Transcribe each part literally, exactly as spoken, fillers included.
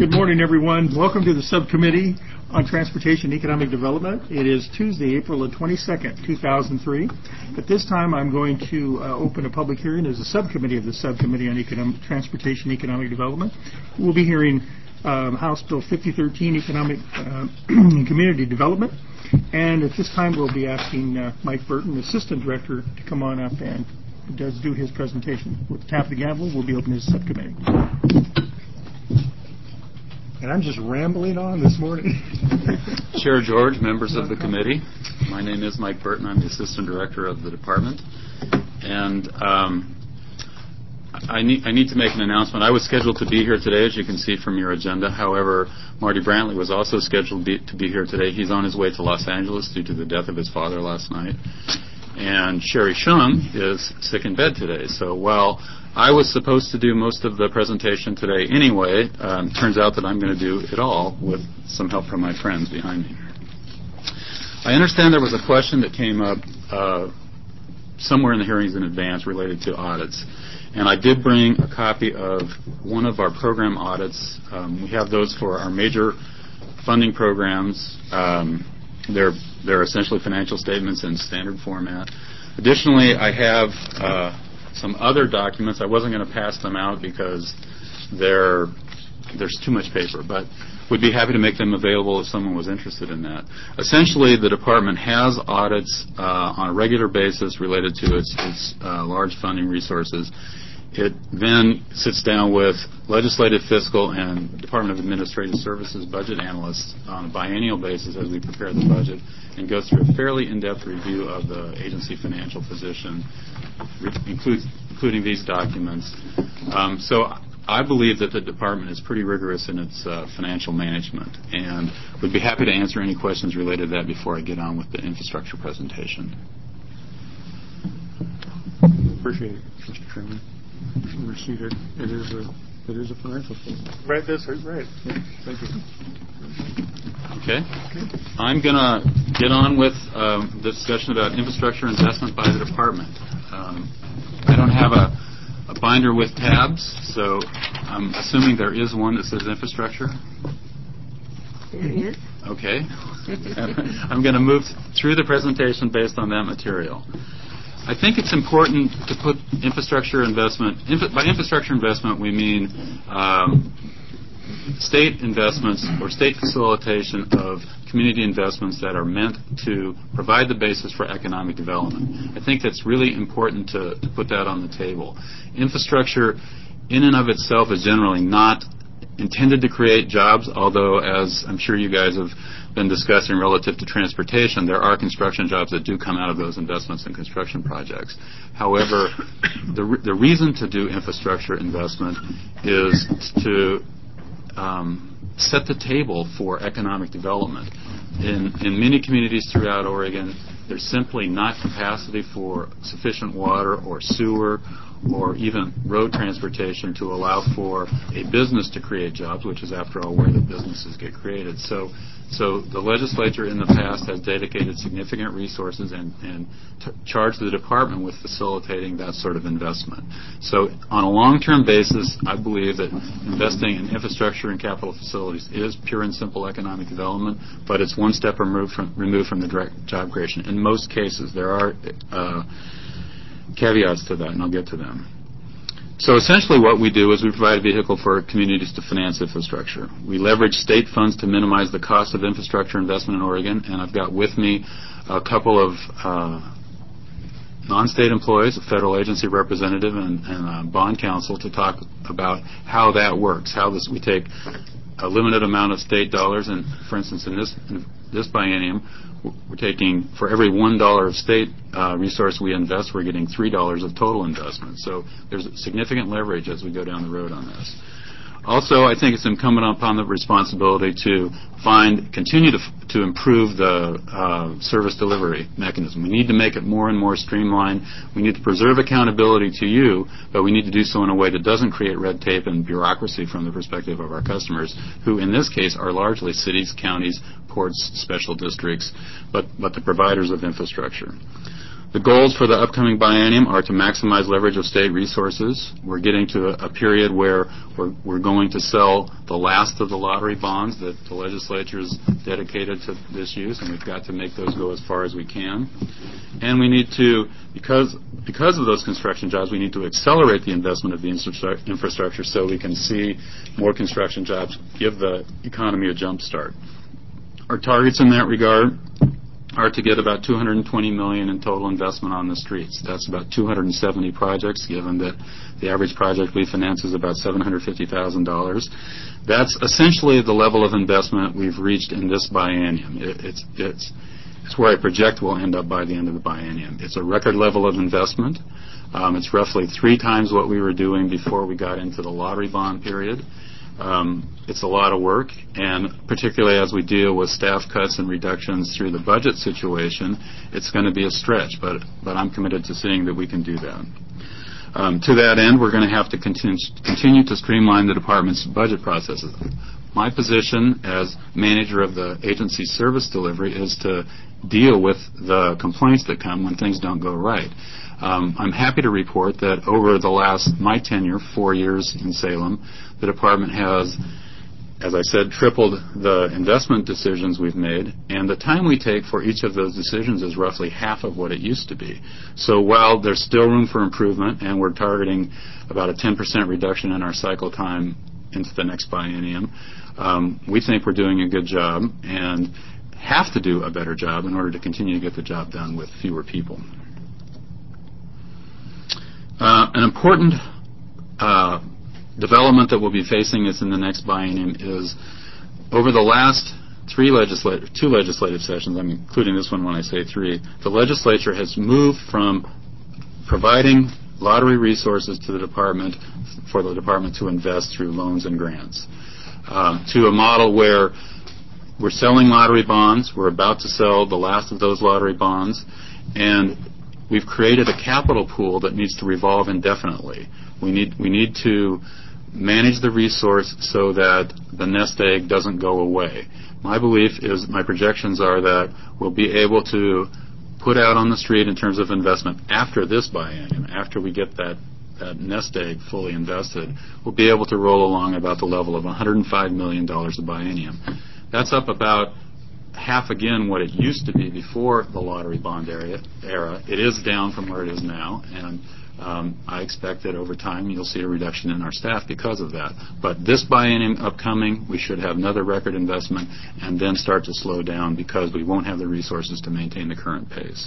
Good morning, everyone. Welcome to the Subcommittee on Transportation and Economic Development. It is Tuesday, April the twenty-second, two thousand three. At this time, I'm going to uh, open a public hearing as a subcommittee of the Subcommittee on Economic, Transportation and Economic Development. We'll be hearing um, House Bill fifty thirteen, Economic uh, and Community Development. And at this time, we'll be asking uh, Mike Burton, Assistant Director, to come on up and does do his presentation. With the tap of the gavel, we'll be opening this subcommittee. And I'm just rambling on this morning. Chair George, members of the committee, my name is Mike Burton. I'm the Assistant Director of the department. And um, I, need, I need to make an announcement. I was scheduled to be here today, as you can see from your agenda. However, Marty Brantley was also scheduled be, to be here today. He's on his way to Los Angeles due to the death of his father last night. And Sherry Shung is sick in bed today. So while I was supposed to do most of the presentation today anyway, um, turns out that I'm going to do it all with some help from my friends behind me. I understand there was a question that came up uh, somewhere in the hearings in advance related to audits. And I did bring a copy of one of our program audits. Um, we have those for our major funding programs. Um, they're, they're essentially financial statements in standard format. Additionally, I have uh, some other documents. I wasn't going to pass them out because they're, there's too much paper, but would be happy to make them available if someone was interested in that. Essentially, the department has audits uh, on a regular basis related to its, its uh, large funding resources. It then sits down with legislative, fiscal, and Department of Administrative Services budget analysts on a biennial basis as we prepare the budget and goes through a fairly in-depth review of the agency financial position, includes, including these documents. Um, so I believe that the department is pretty rigorous in its uh, financial management, and would be happy to answer any questions related to that before I get on with the infrastructure presentation. Appreciate it, Mister Chairman. We're seated. It is a it is a financial statement. Right, that's right. Yeah, thank you. Okay. okay. I'm going to get on with um, the discussion about infrastructure investment by the department. Um, I don't have a, a binder with tabs, so I'm assuming there is one that says infrastructure. There is. Okay. I'm going to move through the presentation based on that material. I think it's important to put infrastructure investment, infra, by infrastructure investment we mean um, state investments or state facilitation of community investments that are meant to provide the basis for economic development. I think that's really important to, to put that on the table. Infrastructure in and of itself is generally not intended to create jobs, although, as I'm sure you guys have been discussing relative to transportation, there are construction jobs that do come out of those investments in construction projects. However, the, re- the reason to do infrastructure investment is to um, set the table for economic development. In, in many communities throughout Oregon, there's simply not capacity for sufficient water or sewer or even road transportation to allow for a business to create jobs, which is, after all, where the businesses get created. So, so the legislature in the past has dedicated significant resources and, and t- charged the department with facilitating that sort of investment. So on a long-term basis, I believe that investing in infrastructure and capital facilities is pure and simple economic development, but it's one step removed from, removed from the direct job creation. In most cases, there are uh, caveats to that, and I'll get to them. So essentially what we do is we provide a vehicle for communities to finance infrastructure. We leverage state funds to minimize the cost of infrastructure investment in Oregon, and I've got with me a couple of uh, non-state employees, a federal agency representative, and, and a bond counsel to talk about how that works, how this, we take a limited amount of state dollars, and for instance in this, in this biennium, we're taking, for every one dollar of state uh, resource we invest, we're getting three dollars of total investment. So there's significant leverage as we go down the road on this. Also, I think it's incumbent upon the responsibility to find, continue to, to improve the uh, service delivery mechanism. We need to make it more and more streamlined. We need to preserve accountability to you, but we need to do so in a way that doesn't create red tape and bureaucracy from the perspective of our customers, who in this case are largely cities, counties, ports, special districts, but, but the providers of infrastructure. The goals for the upcoming biennium are to maximize leverage of state resources. We're getting to a, a period where we're, we're going to sell the last of the lottery bonds that the legislature's dedicated to this use, and we've got to make those go as far as we can. And we need to, because because of those construction jobs, we need to accelerate the investment of the infrastructure so we can see more construction jobs, give the economy a jump start. Our targets in that regard are to get about two hundred twenty million dollars in total investment on the streets. That's about two hundred seventy projects, given that the average project we finance is about seven hundred fifty thousand dollars. That's essentially the level of investment we've reached in this biennium. It, it's, it's, it's where I project we'll end up by the end of the biennium. It's a record level of investment. Um, it's roughly three times what we were doing before we got into the lottery bond period. Um, it's a lot of work, and particularly as we deal with staff cuts and reductions through the budget situation, it's going to be a stretch, but, but I'm committed to seeing that we can do that. Um, to that end, we're going to have to continue, continue to streamline the department's budget processes. My position as manager of the agency's service delivery is to deal with the complaints that come when things don't go right. Um, I'm happy to report that over the last, my tenure, four years in Salem, the department has, as I said, tripled the investment decisions we've made, and the time we take for each of those decisions is roughly half of what it used to be. So while there's still room for improvement, and we're targeting about a ten percent reduction in our cycle time into the next biennium, um, we think we're doing a good job and have to do a better job in order to continue to get the job done with fewer people. Uh, an important uh, development that we'll be facing is in the next biennium is over the last three legislative, two legislative sessions, I'm including this one when I say three, the legislature has moved from providing lottery resources to the department for the department to invest through loans and grants um, to a model where we're selling lottery bonds, we're about to sell the last of those lottery bonds, and we've created a capital pool that needs to revolve indefinitely. We need we need to manage the resource so that the nest egg doesn't go away. My belief is, my projections are that we'll be able to put out on the street in terms of investment after this biennium, after we get that, that nest egg fully invested, we'll be able to roll along about the level of one hundred five million dollars a biennium. That's up about half again what it used to be before the lottery bond area, era. It is down from where it is now, and um, I expect that over time you'll see a reduction in our staff because of that. But this biennium upcoming, we should have another record investment and then start to slow down because we won't have the resources to maintain the current pace.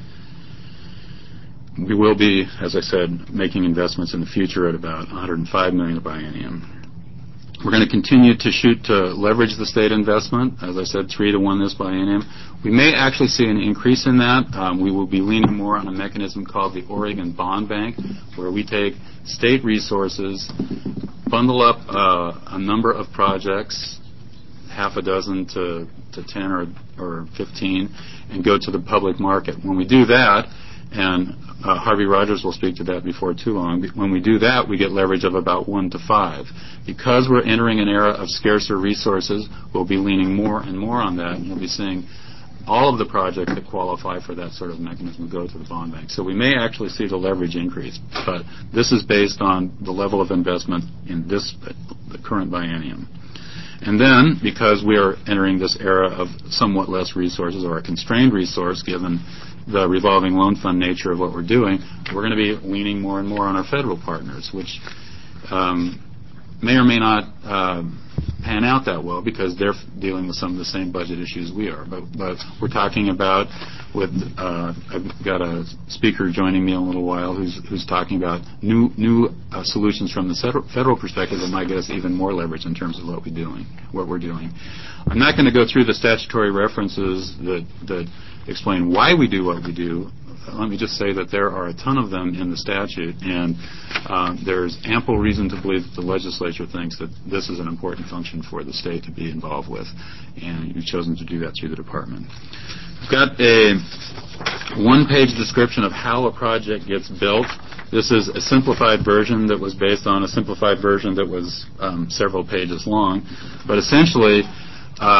We will be, as I said, making investments in the future at about one hundred five million dollars a biennium. We're going to continue to shoot to leverage the state investment. As I said, three to one this biennium. We may actually see an increase in that. Um, we will be leaning more on a mechanism called the Oregon Bond Bank, where we take state resources, bundle up uh, a number of projects, half a dozen to, to ten or, or fifteen, and go to the public market. When we do that, and uh, Harvey Rogers will speak to that before too long. When we do that, we get leverage of about one to five. Because we're entering an era of scarcer resources, we'll be leaning more and more on that, and you'll be seeing all of the projects that qualify for that sort of mechanism go to the bond bank. So we may actually see the leverage increase, but this is based on the level of investment in this, the current biennium. And then, because we are entering this era of somewhat less resources, or a constrained resource given the revolving loan fund nature of what we're doing, we're going to be leaning more and more on our federal partners, which um, may or may not uh, pan out that well because they're f- dealing with some of the same budget issues we are. But, but we're talking about with uh, I've got a speaker joining me in a little while who's who's talking about new new uh, solutions from the federal, federal perspective that might get us even more leverage in terms of what we're doing. What we're doing. I'm not going to go through the statutory references that that explain why we do what we do. Let me just say that there are a ton of them in the statute, and uh, there's ample reason to believe that the legislature thinks that this is an important function for the state to be involved with, and you've chosen to do that through the department. We've got a one-page description of how a project gets built. This is a simplified version that was based on a simplified version that was um, several pages long, but essentially uh,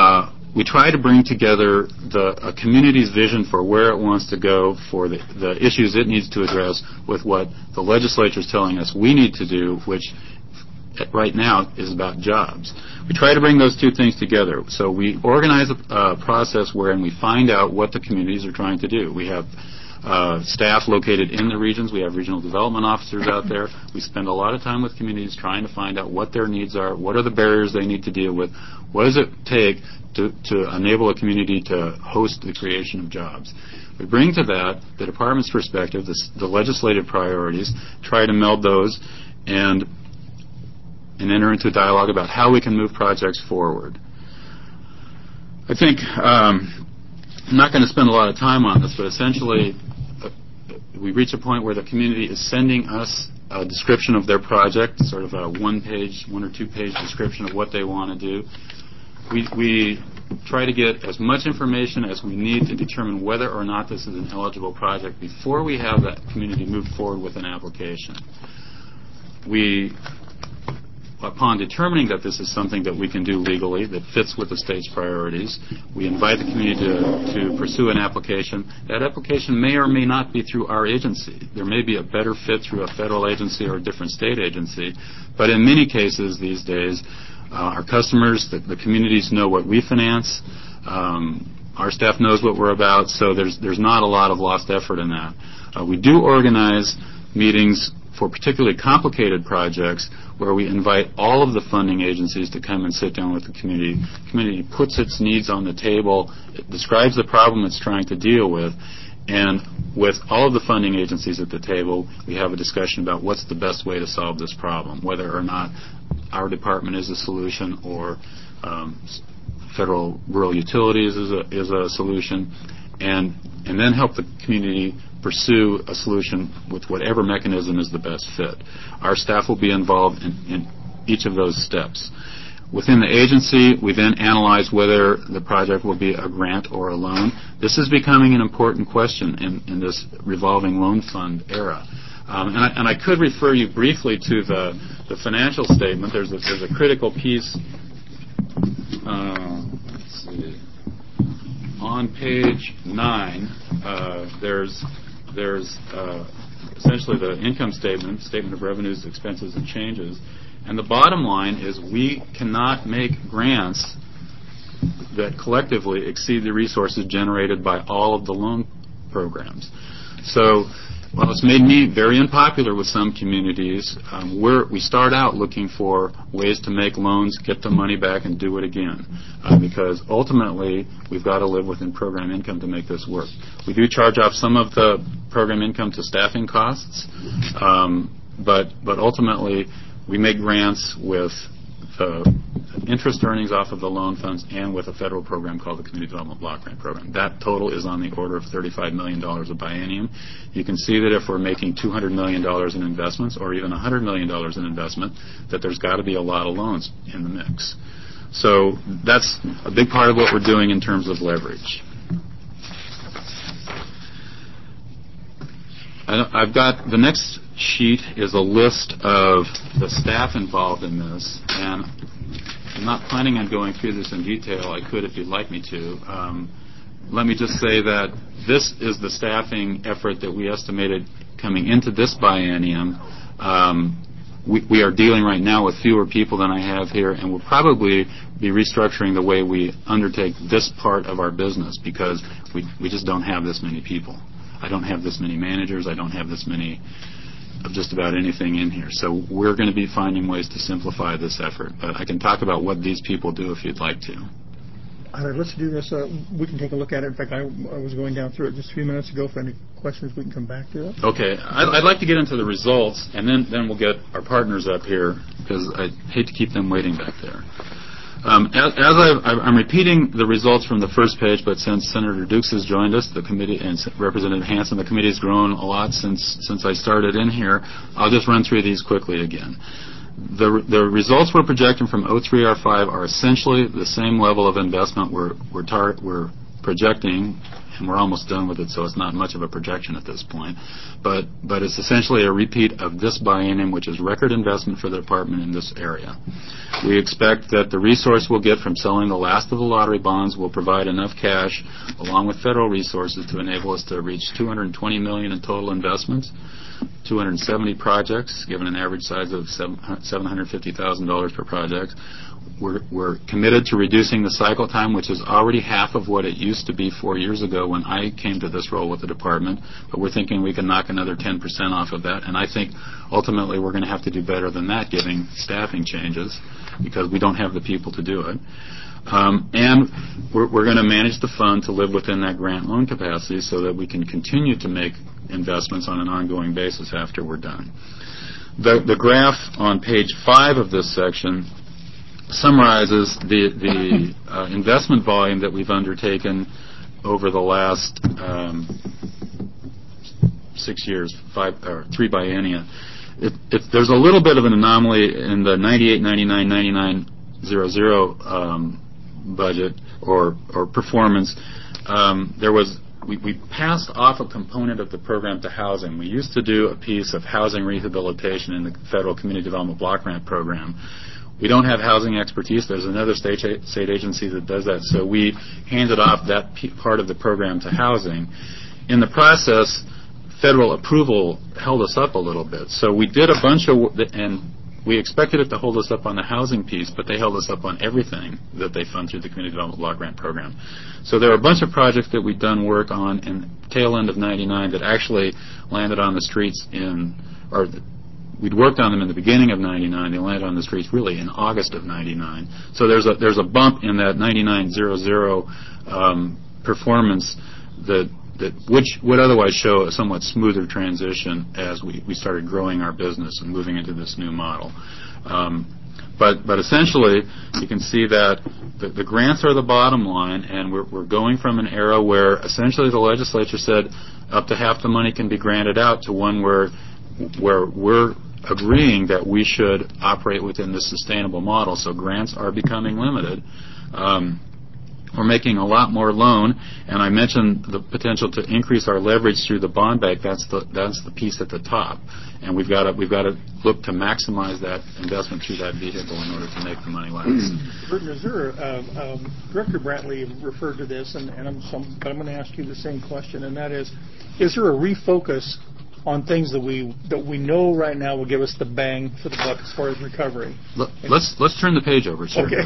we try to bring together the a community's vision for where it wants to go, for the, the issues it needs to address, with what the legislature is telling us we need to do, which right now is about jobs. We try to bring those two things together. So we organize a uh, process wherein we find out what the communities are trying to do. We have uh, staff located in the regions. We have regional development officers out there. We spend a lot of time with communities trying to find out what their needs are, what are the barriers they need to deal with, what does it take to, to enable a community to host the creation of jobs. We bring to that the department's perspective, the, the legislative priorities, try to meld those, and and enter into a dialogue about how we can move projects forward. I think um, I'm not going to spend a lot of time on this, but essentially uh, we reach a point where the community is sending us a description of their project, sort of a one-page, one or two-page description of what they want to do. We, we try to get as much information as we need to determine whether or not this is an eligible project before we have that community move forward with an application. We Upon determining that this is something that we can do legally, that fits with the state's priorities, we invite the community to, to pursue an application. That application may or may not be through our agency. There may be a better fit through a federal agency or a different state agency. But in many cases these days, uh, our customers, the, the communities know what we finance. Um, our staff knows what we're about, so there's, there's not a lot of lost effort in that. Uh, we do organize meetings for particularly complicated projects where we invite all of the funding agencies to come and sit down with the community. The community puts its needs on the table, it describes the problem it's trying to deal with, and with all of the funding agencies at the table, we have a discussion about what's the best way to solve this problem, whether or not our department is a solution or um, federal rural utilities is a, is a solution, and, and then help the community pursue a solution with whatever mechanism is the best fit. Our staff will be involved in, in each of those steps. Within the agency, we then analyze whether the project will be a grant or a loan. This is becoming an important question in, in this revolving loan fund era. Um, and, I, and I could refer you briefly to the, the financial statement. There's a, there's a critical piece. Uh, let's see. On page nine, uh, there's there's uh, essentially the income statement, statement of revenues, expenses, and changes. And the bottom line is we cannot make grants that collectively exceed the resources generated by all of the loan programs. So while it's made me very unpopular with some communities, um, we're, we start out looking for ways to make loans, get the money back, and do it again. Uh, because ultimately, we've got to live within program income to make this work. We do charge off some of the program income to staffing costs, um, but, but ultimately, we make grants with the interest earnings off of the loan funds and with a federal program called the Community Development Block Grant Program. That total is on the order of thirty-five million dollars a biennium. You can see that if we're making two hundred million dollars in investments or even one hundred million dollars in investment, that there's got to be a lot of loans in the mix. So that's a big part of what we're doing in terms of leverage. I've got the next sheet is a list of the staff involved in this, and I'm not planning on going through this in detail. I could if you'd like me to. Um, let me just say that this is the staffing effort that we estimated coming into this biennium. Um, we, we are dealing right now with fewer people than I have here, and we'll probably be restructuring the way we undertake this part of our business because we, we just don't have this many people. I don't have this many managers. I don't have this many of just about anything in here. So we're going to be finding ways to simplify this effort. But I can talk about what these people do if you'd like to. All right, let's do this. Uh, we can take a look at it. In fact, I, I was going down through it just a few minutes ago. For any questions, we can come back to it. Okay. I'd, I'd like to get into the results, and then, then we'll get our partners up here because I hate to keep them waiting back there. Um, as as I've, I'm repeating the results from the first page, but since Senator Dukes has joined us, the committee, and Representative Hansen, the committee has grown a lot since since I started in here. I'll just run through these quickly again. The the results we're projecting from O three R five are essentially the same level of investment we're we're tar- we're projecting and we're almost done with it, so it's not much of a projection at this point. But but it's essentially a repeat of this biennium, which is record investment for the department in this area. We expect that the resource we'll get from selling the last of the lottery bonds will provide enough cash, along with federal resources, to enable us to reach two hundred twenty million dollars in total investments, two hundred seventy projects, given an average size of seven hundred fifty thousand dollars per project. We're, we're committed to reducing the cycle time, which is already half of what it used to be four years ago when I came to this role with the department, but we're thinking we can knock another ten percent off of that, and I think ultimately we're going to have to do better than that, given staffing changes, because we don't have the people to do it. Um, and we're, we're going to manage the fund to live within that grant loan capacity so that we can continue to make investments on an ongoing basis after we're done. The, the graph on page five of this section summarizes the, the uh, investment volume that we've undertaken over the last um, six years, five or three biennia. It, it, there's a little bit of an anomaly in the ninety-eight, ninety-nine, ninety-nine, zero, zero um, budget or or performance. Um, there was we, we passed off a component of the program to housing. We used to do a piece of housing rehabilitation in the Federal Community Development Block Grant Program. We don't have housing expertise. There's another state state agency that does that. So we handed off that p- part of the program to housing. In the process, federal approval held us up a little bit. So we did a bunch of, and we expected it to hold us up on the housing piece, but they held us up on everything that they fund through the Community Development Block Grant Program. So there are a bunch of projects that we've done work on in tail end of ninety-nine that actually landed on the streets in, or we'd worked on them in the beginning of ninety-nine. They landed on the streets really in August of ninety-nine. So there's a there's a bump in that ninety-nine hundred um, performance that that which would otherwise show a somewhat smoother transition as we, we started growing our business and moving into this new model. Um, but but essentially, you can see that the, the grants are the bottom line, and we're, we're going from an era where essentially the legislature said up to half the money can be granted out to one where where we're agreeing that we should operate within this sustainable model. So grants are becoming limited. Um, we're making a lot more loan, and I mentioned the potential to increase our leverage through the bond bank. That's the that's the piece at the top, and we've got to we've got to look to maximize that investment through that vehicle in order to make the money last. Burton, is there a, um, Director Brantley referred to this, and, and I'm some, but I'm going to ask you the same question, and that is, is there a refocus on things that we that we know right now will give us the bang for the buck as far as recovery? Let, let's let's turn the page over, sir. Okay.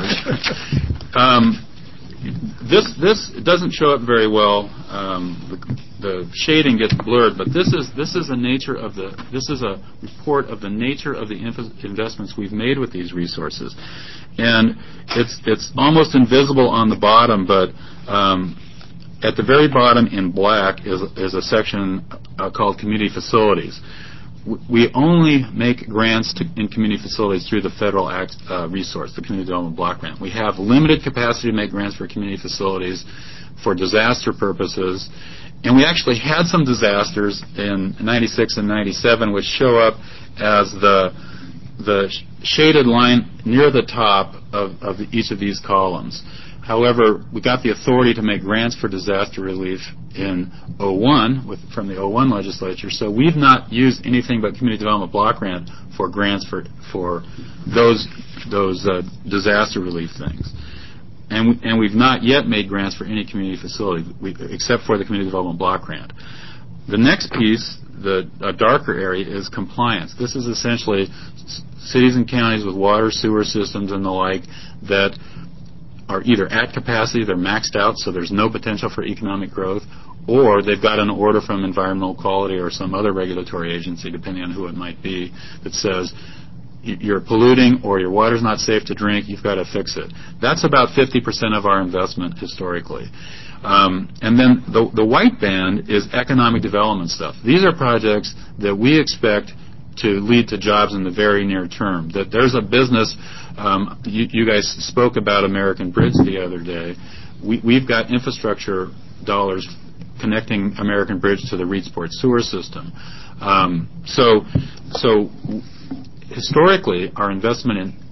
um, this this doesn't show up very well. Um, the, the shading gets blurred, but this is this is a nature of the this is a report of the nature of the inf- investments we've made with these resources, and it's it's almost invisible on the bottom, but um, at the very bottom in black is is a section uh, called community facilities. We only make grants to, in community facilities through the federal act, uh, resource, the Community Development Block Grant. We have limited capacity to make grants for community facilities for disaster purposes, and we actually had some disasters in ninety-six and ninety-seven, which show up as the the shaded line near the top of, of each of these columns. However, we got the authority to make grants for disaster relief in oh one with, from the oh one legislature, so we've not used anything but Community Development Block Grant for grants for for those those uh, disaster relief things. And, we, and we've not yet made grants for any community facility, we, except for the Community Development Block Grant. The next piece, the a darker area, is compliance. This is essentially s- cities and counties with water, sewer systems, and the like that are either at capacity, they're maxed out, so there's no potential for economic growth, or they've got an order from environmental quality or some other regulatory agency, depending on who it might be, that says you're polluting or your water's not safe to drink, you've got to fix it. That's about fifty percent of our investment historically. Um, and then the, the white band is economic development stuff. These are projects that we expect to lead to jobs in the very near term. That there's a business, um, you, you guys spoke about American Bridge the other day. We, we've got infrastructure dollars connecting American Bridge to the Reedsport sewer system. Um, so, so historically, our investment in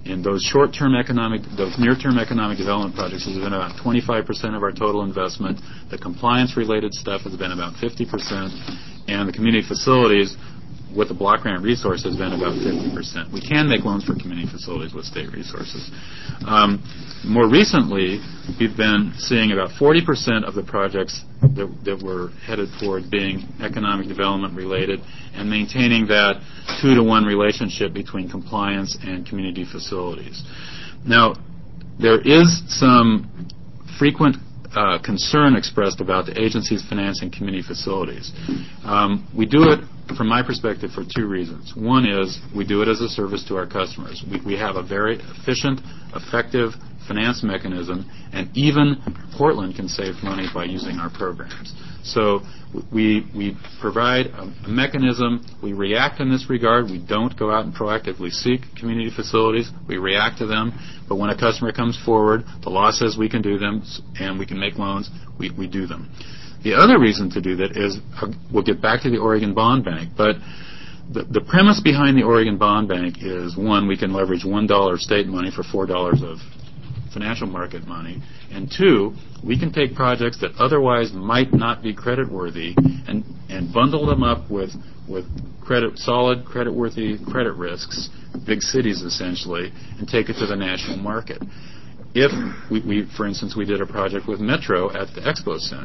in those short-term economic, those near-term economic development projects has been about twenty-five percent of our total investment. The compliance-related stuff has been about fifty percent, and the community facilities with the block grant resource has been about fifty percent. We can make loans for community facilities with state resources. Um, more recently, we've been seeing about forty percent of the projects that, that were headed toward being economic development related and maintaining that two to one relationship between compliance and community facilities. Now, there is some frequent uh, concern expressed about the agency's financing community facilities. Um, we do it, from my perspective, for two reasons. One is we do it as a service to our customers. We, we have a very efficient, effective finance mechanism, and even Portland can save money by using our programs. So we we provide a, a mechanism. We react in this regard. We don't go out and proactively seek community facilities. We react to them. But when a customer comes forward, the law says we can do them, and we can make loans, we, we do them. The other reason to do that is, uh, we'll get back to the Oregon Bond Bank, but the, the premise behind the Oregon Bond Bank is, one, we can leverage one dollar of state money for four dollars of financial market money, and two, we can take projects that otherwise might not be creditworthy and, and bundle them up with, with credit, solid creditworthy credit risks, big cities essentially, and take it to the national market. If we, we, for instance, we did a project with Metro at the Expo Center,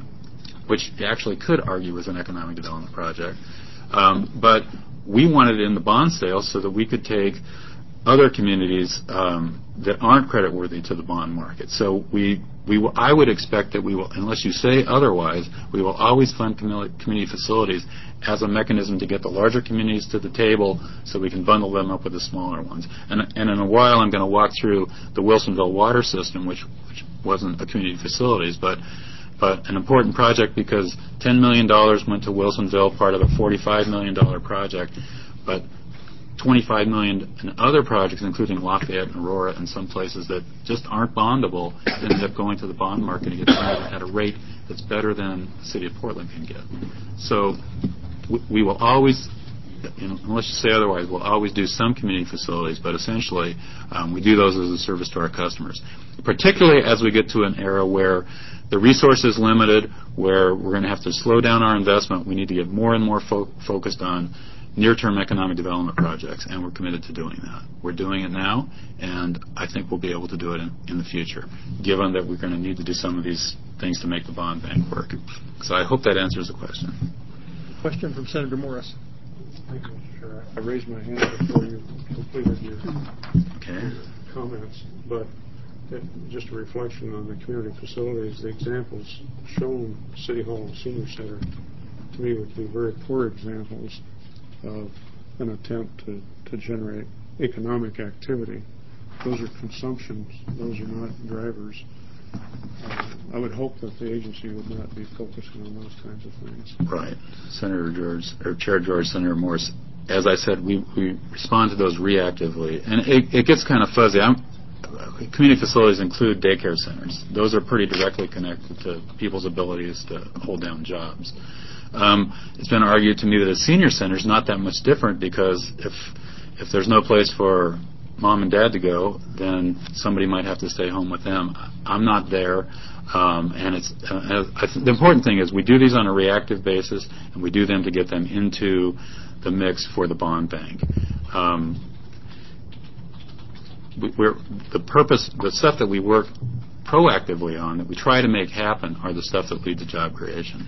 which actually could argue was an economic development project, um, but we wanted it in the bond sale so that we could take other communities um, that aren't creditworthy to the bond market. So we, we will, I would expect that we will, unless you say otherwise, we will always fund community facilities as a mechanism to get the larger communities to the table so we can bundle them up with the smaller ones. And, and in a while I'm going to walk through the Wilsonville water system, which, which wasn't a community facilities, but but an important project because ten million dollars went to Wilsonville, part of a forty-five million dollars project, but twenty-five million dollars in other projects, including Lafayette and Aurora and some places that just aren't bondable, ended up going to the bond market and get funded at a rate that's better than the city of Portland can get. So we, we will always, you know, unless you say otherwise, we'll always do some community facilities, but essentially um, we do those as a service to our customers, particularly as we get to an era where the resource is limited, where we're going to have to slow down our investment. We need to get more and more fo- focused on near-term economic development projects, and we're committed to doing that. We're doing it now, and I think we'll be able to do it in, in the future, given that we're going to need to do some of these things to make the bond bank work. So I hope that answers the question. Question from Senator Morris. Thank you, Mister Chair. I raised my hand before you completed your Okay. comments, but that, just a reflection on the community facilities, the examples shown, City Hall and Senior Center, to me would be very poor examples of an attempt to, to generate economic activity. Those are consumptions. Those are not drivers. Uh, I would hope that the agency would not be focusing on those kinds of things. Right. Senator George, or Chair George, Senator Morris, as I said, we, we respond to those reactively. And it, it gets kind of fuzzy. I'm, community facilities include daycare centers. Those are pretty directly connected to people's abilities to hold down jobs. Um, it's been argued to me that a senior center is not that much different because if if there's no place for mom and dad to go, then somebody might have to stay home with them. I'm not there, um, and it's uh, I th- the important thing is we do these on a reactive basis, and we do them to get them into the mix for the bond bank. Um, we, we're the purpose, the stuff that we work proactively on, that we try to make happen, are the stuff that lead to job creation.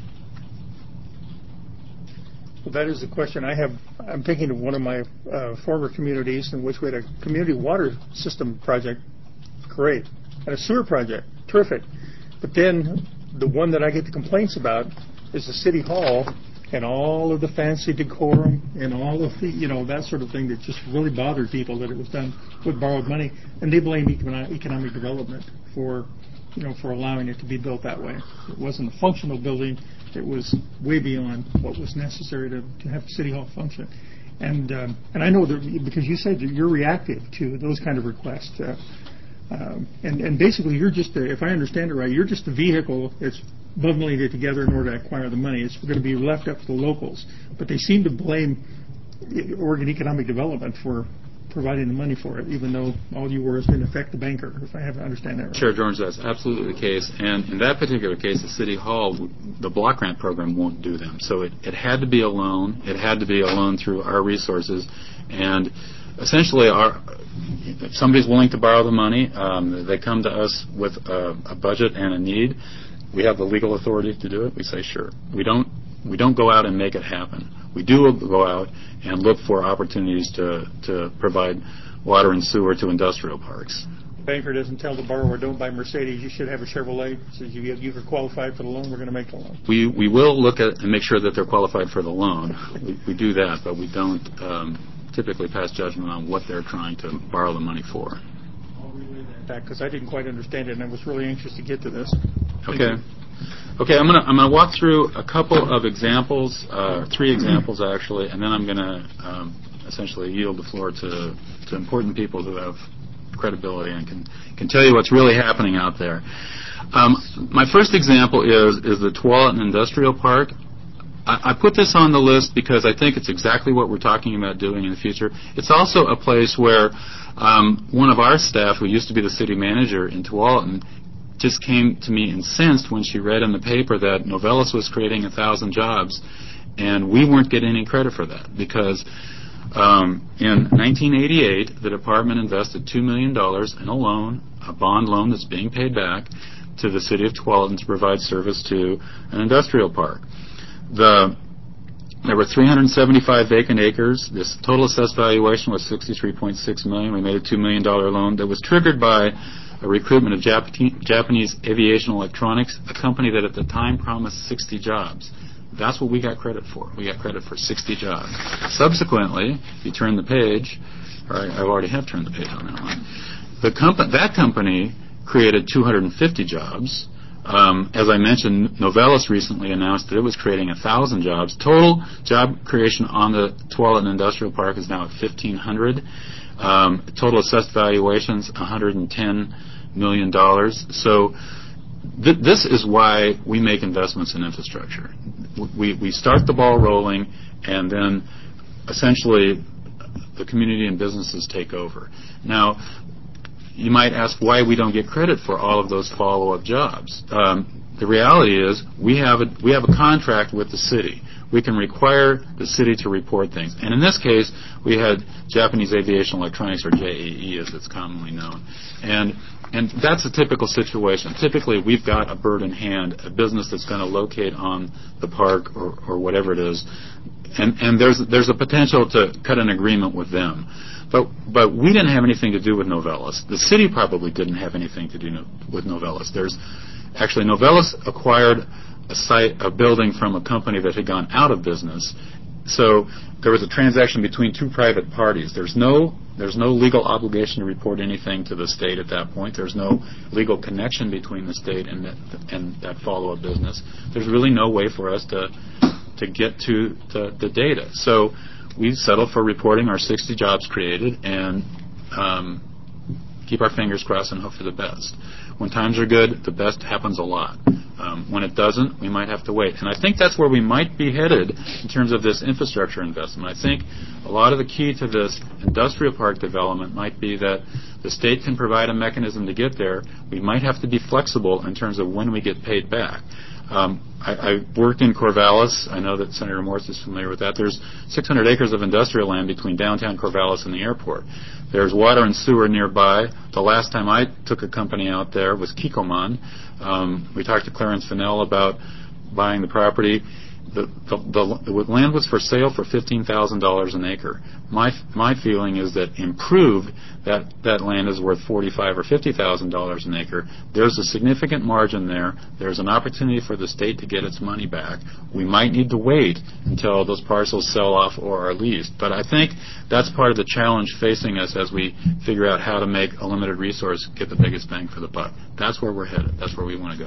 Well, that is the question I have. I'm thinking of one of my uh, former communities in which we had a community water system project, great, and a sewer project, terrific. But then the one that I get the complaints about is the city hall and all of the fancy decorum and all of the, you know, that sort of thing that just really bothered people that it was done with borrowed money. And they blame economic, economic development for, you know, for allowing it to be built that way. It wasn't a functional building. It was way beyond what was necessary to, to have City Hall function. And um, and I know that because you said that you're reactive to those kind of requests. Uh, um, and, and basically you're just, a, if I understand it right, you're just a vehicle that's bundling it together in order to acquire the money. It's going to be left up to the locals. But they seem to blame Oregon Economic Development for providing the money for it, even though all you were is in effect the banker, if I have to understand that right. Chair George, that's absolutely the case. And in that particular case, the City Hall, the block grant program won't do them. So it, it had to be a loan. It had to be a loan through our resources. And essentially, our, if somebody's willing to borrow the money, um, they come to us with a, a budget and a need. We have the legal authority to do it. We say, sure. We don't, we don't go out and make it happen. We do go out and look for opportunities to, to provide water and sewer to industrial parks. The banker doesn't tell the borrower, don't buy Mercedes, you should have a Chevrolet. Says you, you are qualified for the loan, we're going to make the loan. We we will look at and make sure that they're qualified for the loan. we, we do that, but we don't um, typically pass judgment on what they're trying to borrow the money for. I'll relay that back because I didn't quite understand it, and I was really anxious to get to this. Thank Okay. you. Okay, I'm gonna I'm gonna walk through a couple of examples, uh, three examples actually, and then I'm gonna um, essentially yield the floor to to important people who have credibility and can can tell you what's really happening out there. Um, my first example is is the Tualatin Industrial Park. I, I put this on the list because I think it's exactly what we're talking about doing in the future. It's also a place where um, one of our staff, who used to be the city manager in Tualatin, just came to me incensed when she read in the paper that Novellus was creating a thousand jobs, and we weren't getting any credit for that because um, in nineteen eighty-eight the department invested two million dollars in a loan, a bond loan that's being paid back to the city of Tualatin to provide service to an industrial park. The There were three hundred seventy-five vacant acres. This total assessed valuation was sixty-three point six million dollars. We made a two million dollars loan that was triggered by a recruitment of Jap- Japanese Aviation Electronics, a company that at the time promised sixty jobs. That's what we got credit for. We got credit for sixty jobs. Subsequently, if you turn the page, or I, I already have turned the page on that one, the compa- that company created two hundred fifty jobs. Um, as I mentioned, Novellus recently announced that it was creating one thousand jobs. Total job creation on the Tualatin Industrial Park is now at fifteen hundred. Um, total assessed valuations, one hundred ten million dollars. So th- this is why we make investments in infrastructure. We, we start the ball rolling, and then essentially the community and businesses take over. Now, you might ask why we don't get credit for all of those follow-up jobs. Um, the reality is we have a, we have a contract with the city. We can require the city to report things. And in this case, we had Japanese Aviation Electronics, or J A E as it's commonly known. And and that's a typical situation. Typically, we've got a bird in hand, a business that's going to locate on the park or, or whatever it is. And, and there's there's a potential to cut an agreement with them. But but we didn't have anything to do with Novellus. The city probably didn't have anything to do no, with Novellus. There's actually Novellus acquired a site, a building from a company that had gone out of business. So there was a transaction between two private parties. There's no there's no legal obligation to report anything to the state at that point. There's no legal connection between the state and that, and that follow-up business. There's really no way for us to to get to the, the data. So we settled for reporting our sixty jobs created and um, keep our fingers crossed and hope for the best. When times are good, the best happens a lot. Um, when it doesn't, we might have to wait. And I think that's where we might be headed in terms of this infrastructure investment. I think a lot of the key to this industrial park development might be that the state can provide a mechanism to get there. We might have to be flexible in terms of when we get paid back. Um, I, I worked in Corvallis. I know that Senator Morse is familiar with that. There's six hundred acres of industrial land between downtown Corvallis and the airport. There's water and sewer nearby. The last time I took a company out there was Kikkoman. Um, we talked to Clarence Fennell about buying the property. The, the, the, the land was for sale for fifteen thousand dollars an acre. My my feeling is that improved, that, that land is worth forty-five thousand dollars or fifty thousand dollars an acre. There's a significant margin there. There's an opportunity for the state to get its money back. We might need to wait until those parcels sell off or are leased. But I think that's part of the challenge facing us as we figure out how to make a limited resource get the biggest bang for the buck. That's where we're headed. That's where we want to go.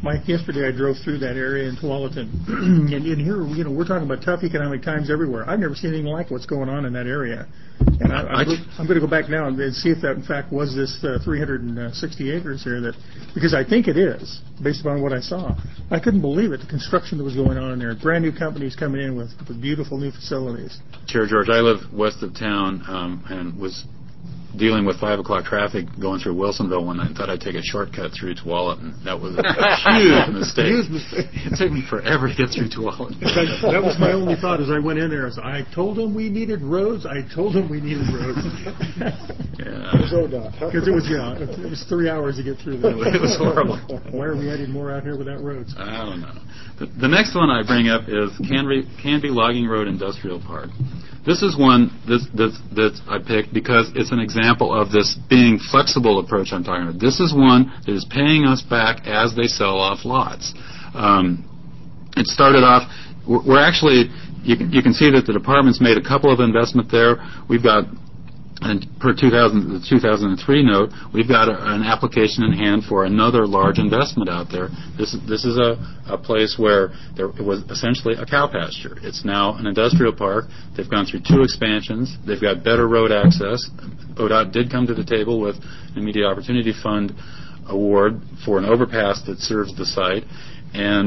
Mike, yesterday I drove through that area in Tualatin, and in here, you know, we're talking about tough economic times everywhere. I've never seen anything like what's going on in that area. And I, I'm, go- I'm going to go back now and, and see if that, in fact, was this uh, three hundred sixty acres here. That because I think it is, based upon what I saw. I couldn't believe it, the construction that was going on in there. Brand new companies coming in with, with beautiful new facilities. Chair George, I live west of town um, and was dealing with five o'clock traffic going through Wilsonville one night and thought I'd take a shortcut through Tualatin. That was a huge mistake. Huge mistake. It took me forever to get through Tualatin. That was my only thought as I went in there. I, was, I told them we needed roads. I told them we needed roads. Yeah. Because it was, yeah, it was three hours to get through there. It was horrible. Why are we adding more out here without roads? I don't know. The, the next one I bring up is Canby, Canby Logging Road Industrial Park. This is one that, that, that I picked because it's an example of this being flexible approach I'm talking about. This is one that is paying us back as they sell off lots. Um, it started off, we're, we're actually, you can, you can see that the department's made a couple of investment there. We've got, and per two thousand, the two thousand three note, we've got a, an application in hand for another large investment out there. This, this is a, a place where there was essentially a cow pasture. It's now an industrial park. They've gone through two expansions. They've got better road access. O D O T did come to the table with an Immediate Opportunity Fund award for an overpass that serves the site. And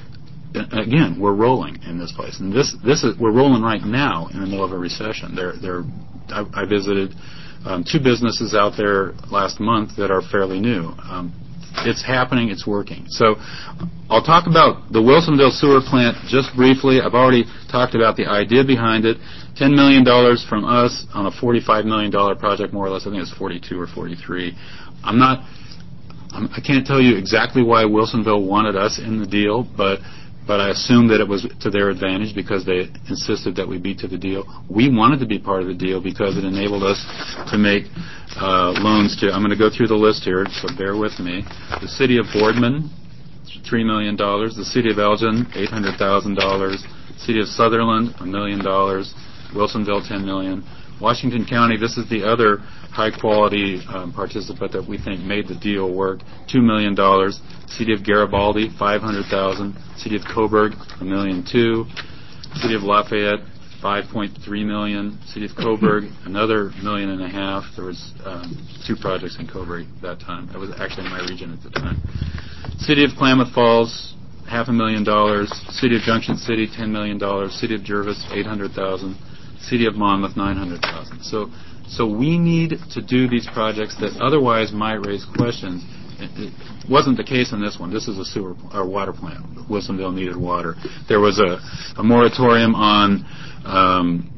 again, we're rolling in this place. And this, this is, we're rolling right now in the middle of a recession. They're, they're I, I visited um, two businesses out there last month that are fairly new. Um, it's happening. It's working. So I'll talk about the Wilsonville sewer plant just briefly. I've already talked about the idea behind it. ten million dollars from us on a forty-five million dollars project, more or less. I think it's forty-two or forty-three. I'm not, I'm, I can't tell you exactly why Wilsonville wanted us in the deal, but But I assume that it was to their advantage because they insisted that we be to the deal. We wanted to be part of the deal because it enabled us to make uh, loans to, I'm going to go through the list here, so bear with me. The City of Boardman, three million dollars. The City of Elgin, eight hundred thousand dollars. City of Sutherland, a million dollars. Wilsonville, ten million dollars. Washington County, this is the other high-quality um, participant that we think made the deal work, two million dollars. City of Garibaldi, five hundred thousand dollars. City of Coburg, a million two. City of Lafayette, five point three million dollars. City of Coburg, another million and a half. There was um, two projects in Coburg at that time. That was actually in my region at the time. City of Klamath Falls, half a million dollars. City of Junction City, ten million dollars. City of Jervis, eight hundred thousand dollars. City of Monmouth, nine hundred thousand dollars. So, so we need to do these projects that otherwise might raise questions. It, it wasn't the case in this one. This is a sewer or water plant. Wilsonville needed water. There was a, a moratorium on um,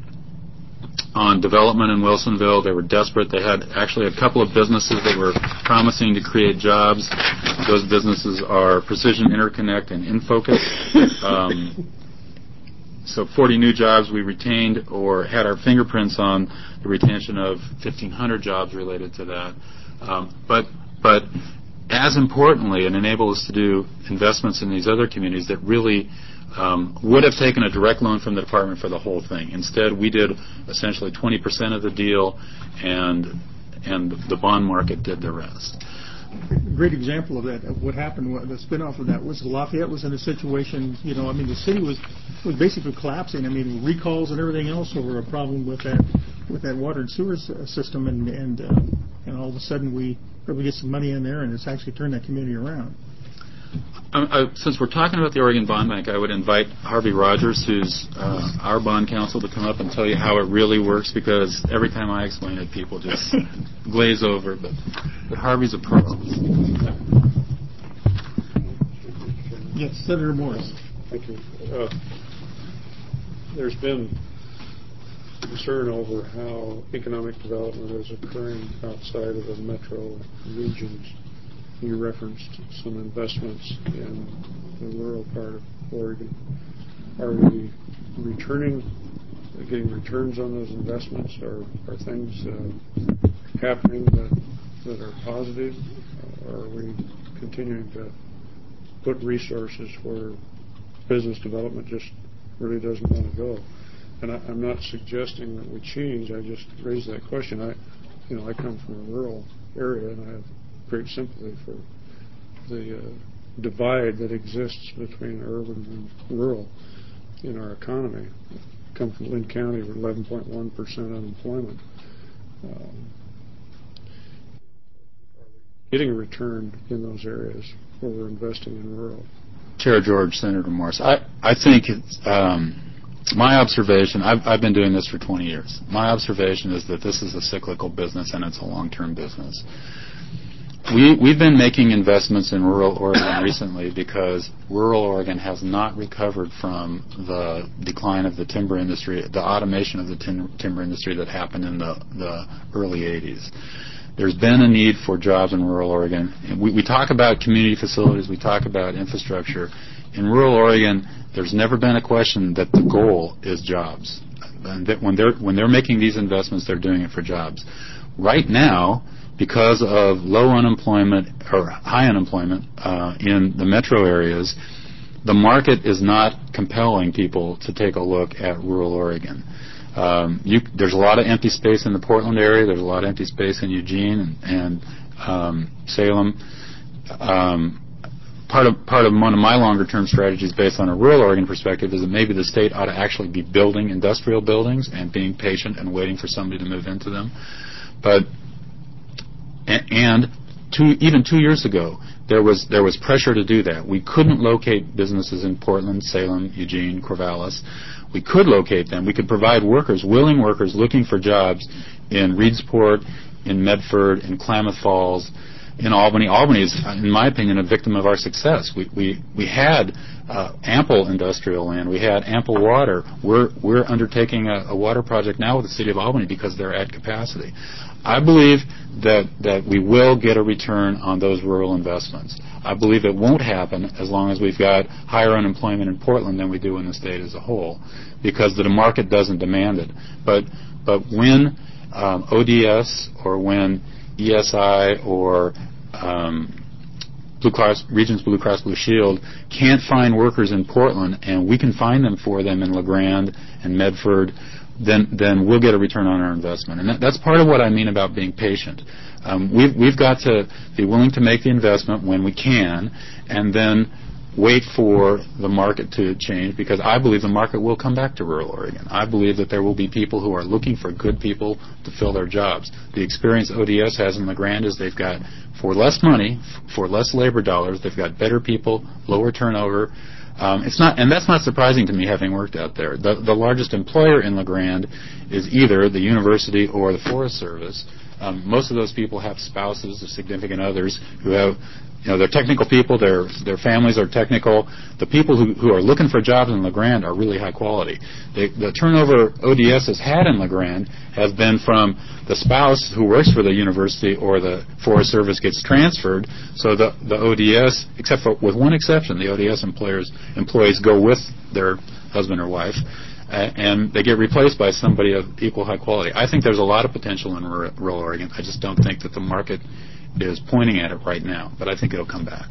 on development in Wilsonville. They were desperate. They had actually a couple of businesses that were promising to create jobs. Those businesses are Precision Interconnect and Infocus. Um, So forty new jobs we retained or had our fingerprints on the retention of fifteen hundred jobs related to that. Um, but but as importantly, it enabled us to do investments in these other communities that really um, would have taken a direct loan from the department for the whole thing. Instead, we did essentially twenty percent of the deal, and and the bond market did the rest. A great example of that, of what happened, the spin-off of that was Lafayette was in a situation, you know, I mean, the city was was basically collapsing. I mean, recalls and everything else over a problem with that with that water and sewer system, and and uh, and all of a sudden we we get some money in there, and it's actually turned that community around. Uh, uh, since we're talking about the Oregon Bond Bank, I would invite Harvey Rogers, who's uh, our bond counsel, to come up and tell you how it really works, because every time I explain it, people just glaze over. But, but Harvey's a pro. Yes, Senator Morris. Thank you. Uh, there's been concern over how economic development is occurring outside of the metro regions. You referenced some investments in the rural part of Oregon. Are we returning, getting returns on those investments? Are, are things uh, happening that, that are positive? Or are we continuing to put resources where business development just really doesn't want to go? And I, I'm not suggesting that we change. I just raised that question. I, you know, I come from a rural area, and I have great sympathy for the uh, divide that exists between urban and rural in our economy. I come from Lynn County with eleven point one percent unemployment. Um, getting a return in those areas where we're investing in rural. Chair George, Senator Morse, I, I think it's, um, my observation, I've, I've been doing this for twenty years. My observation is that this is a cyclical business and it's a long-term business. We, we've been making investments in rural Oregon recently because rural Oregon has not recovered from the decline of the timber industry, the automation of the tim- timber industry that happened in the, the early eighties. There's been a need for jobs in rural Oregon. We, we talk about community facilities, we talk about infrastructure. In rural Oregon, there's never been a question that the goal is jobs. And that when they're when they're making these investments, they're doing it for jobs. Right now, because of low unemployment or high unemployment uh, in the metro areas, the market is not compelling people to take a look at rural Oregon. Um, you, there's a lot of empty space in the Portland area. There's a lot of empty space in Eugene and, and um, Salem. Um, part of part of one of my longer-term strategies, based on a rural Oregon perspective, is that maybe the state ought to actually be building industrial buildings and being patient and waiting for somebody to move into them. But and two, even two years ago, there was there was pressure to do that. We couldn't locate businesses in Portland, Salem, Eugene, Corvallis. We could locate them. We could provide workers, willing workers looking for jobs in Reedsport, in Medford, in Klamath Falls, in Albany. Albany is, in my opinion, a victim of our success. We we, we had uh, ample industrial land. We had ample water. We're we're undertaking a, a water project now with the city of Albany because they're at capacity. I believe that, that we will get a return on those rural investments. I believe it won't happen as long as we've got higher unemployment in Portland than we do in the state as a whole, because the market doesn't demand it. But but when um, O D S or when E S I or um, Blue Cross, Regions Blue Cross Blue Shield can't find workers in Portland, and we can find them for them in LeGrand and Medford, then then we'll get a return on our investment. And that, that's part of what I mean about being patient. Um, we've, we've got to be willing to make the investment when we can, and then wait for the market to change, because I believe the market will come back to rural Oregon. I believe that there will be people who are looking for good people to fill their jobs. The experience O D S has in LeGrand is they've got, for less money, for less labor dollars, they've got better people, lower turnover. Um, it's not, and that's not surprising to me, having worked out there. The, the largest employer in LeGrand is either the university or the Forest Service. Um, most of those people have spouses or significant others who have, you know, they're technical people. Their their families are technical. The people who, who are looking for jobs in LeGrand are really high quality. The, the turnover O D S has had in LeGrand has been from the spouse who works for the university or the Forest Service gets transferred. So the the O D S, except for with one exception, the O D S employers employees go with their husband or wife, uh, and they get replaced by somebody of equal high quality. I think there's a lot of potential in rural Oregon. I just don't think that the market is pointing at it right now, but I think it'll come back.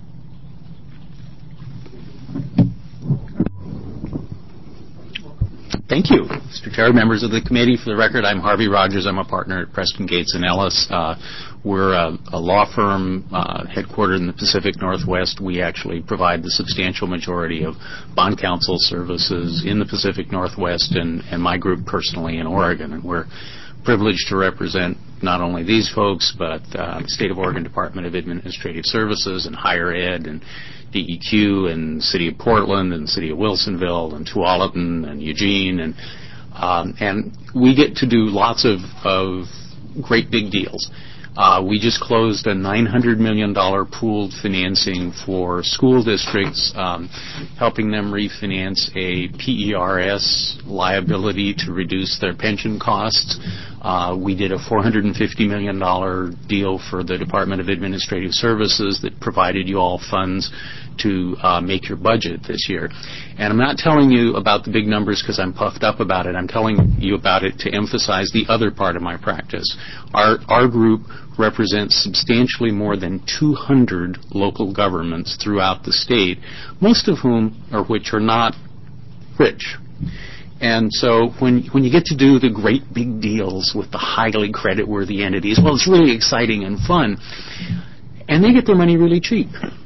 Thank you, Mister Chair, members of the committee. For the record, I'm Harvey Rogers. I'm a partner at Preston Gates and Ellis. Uh, we're a, a law firm uh, headquartered in the Pacific Northwest. We actually provide the substantial majority of bond counsel services in the Pacific Northwest, and, and my group personally in Oregon. And we're privileged to represent not only these folks, but uh, the State of Oregon Department of Administrative Services and Higher Ed and D E Q and the City of Portland and the City of Wilsonville and Tualatin and Eugene. And um, and we get to do lots of, of great big deals. Uh, we just closed a nine hundred million dollars pooled financing for school districts, um, helping them refinance a P E R S liability to reduce their pension costs. Uh, we did a four hundred fifty million dollars deal for the Department of Administrative Services that provided you all funds to uh, make your budget this year. And I'm not telling you about the big numbers because I'm puffed up about it. I'm telling you about it to emphasize the other part of my practice. Our, our group represents substantially more than two hundred local governments throughout the state, most of whom or which are not rich. And so when when you get to do the great big deals with the highly creditworthy entities, well, it's really exciting and fun. And they get their money really cheap.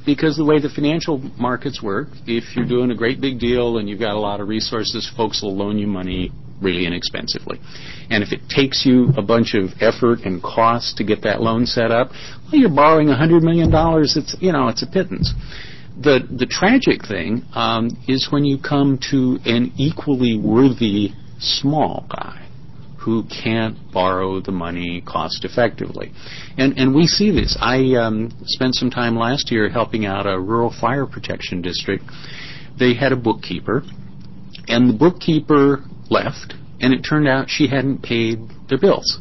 because the way the financial markets work, if you're doing a great big deal and you've got a lot of resources, folks will loan you money really inexpensively. And if it takes you a bunch of effort and cost to get that loan set up, well, you're borrowing one hundred million dollars. It's, you know, it's a pittance. The the tragic thing um, is when you come to an equally worthy small guy who can't borrow the money cost effectively. And and we see this. I um, spent some time last year helping out a rural fire protection district. They had a bookkeeper, and the bookkeeper left, and it turned out she hadn't paid their bills.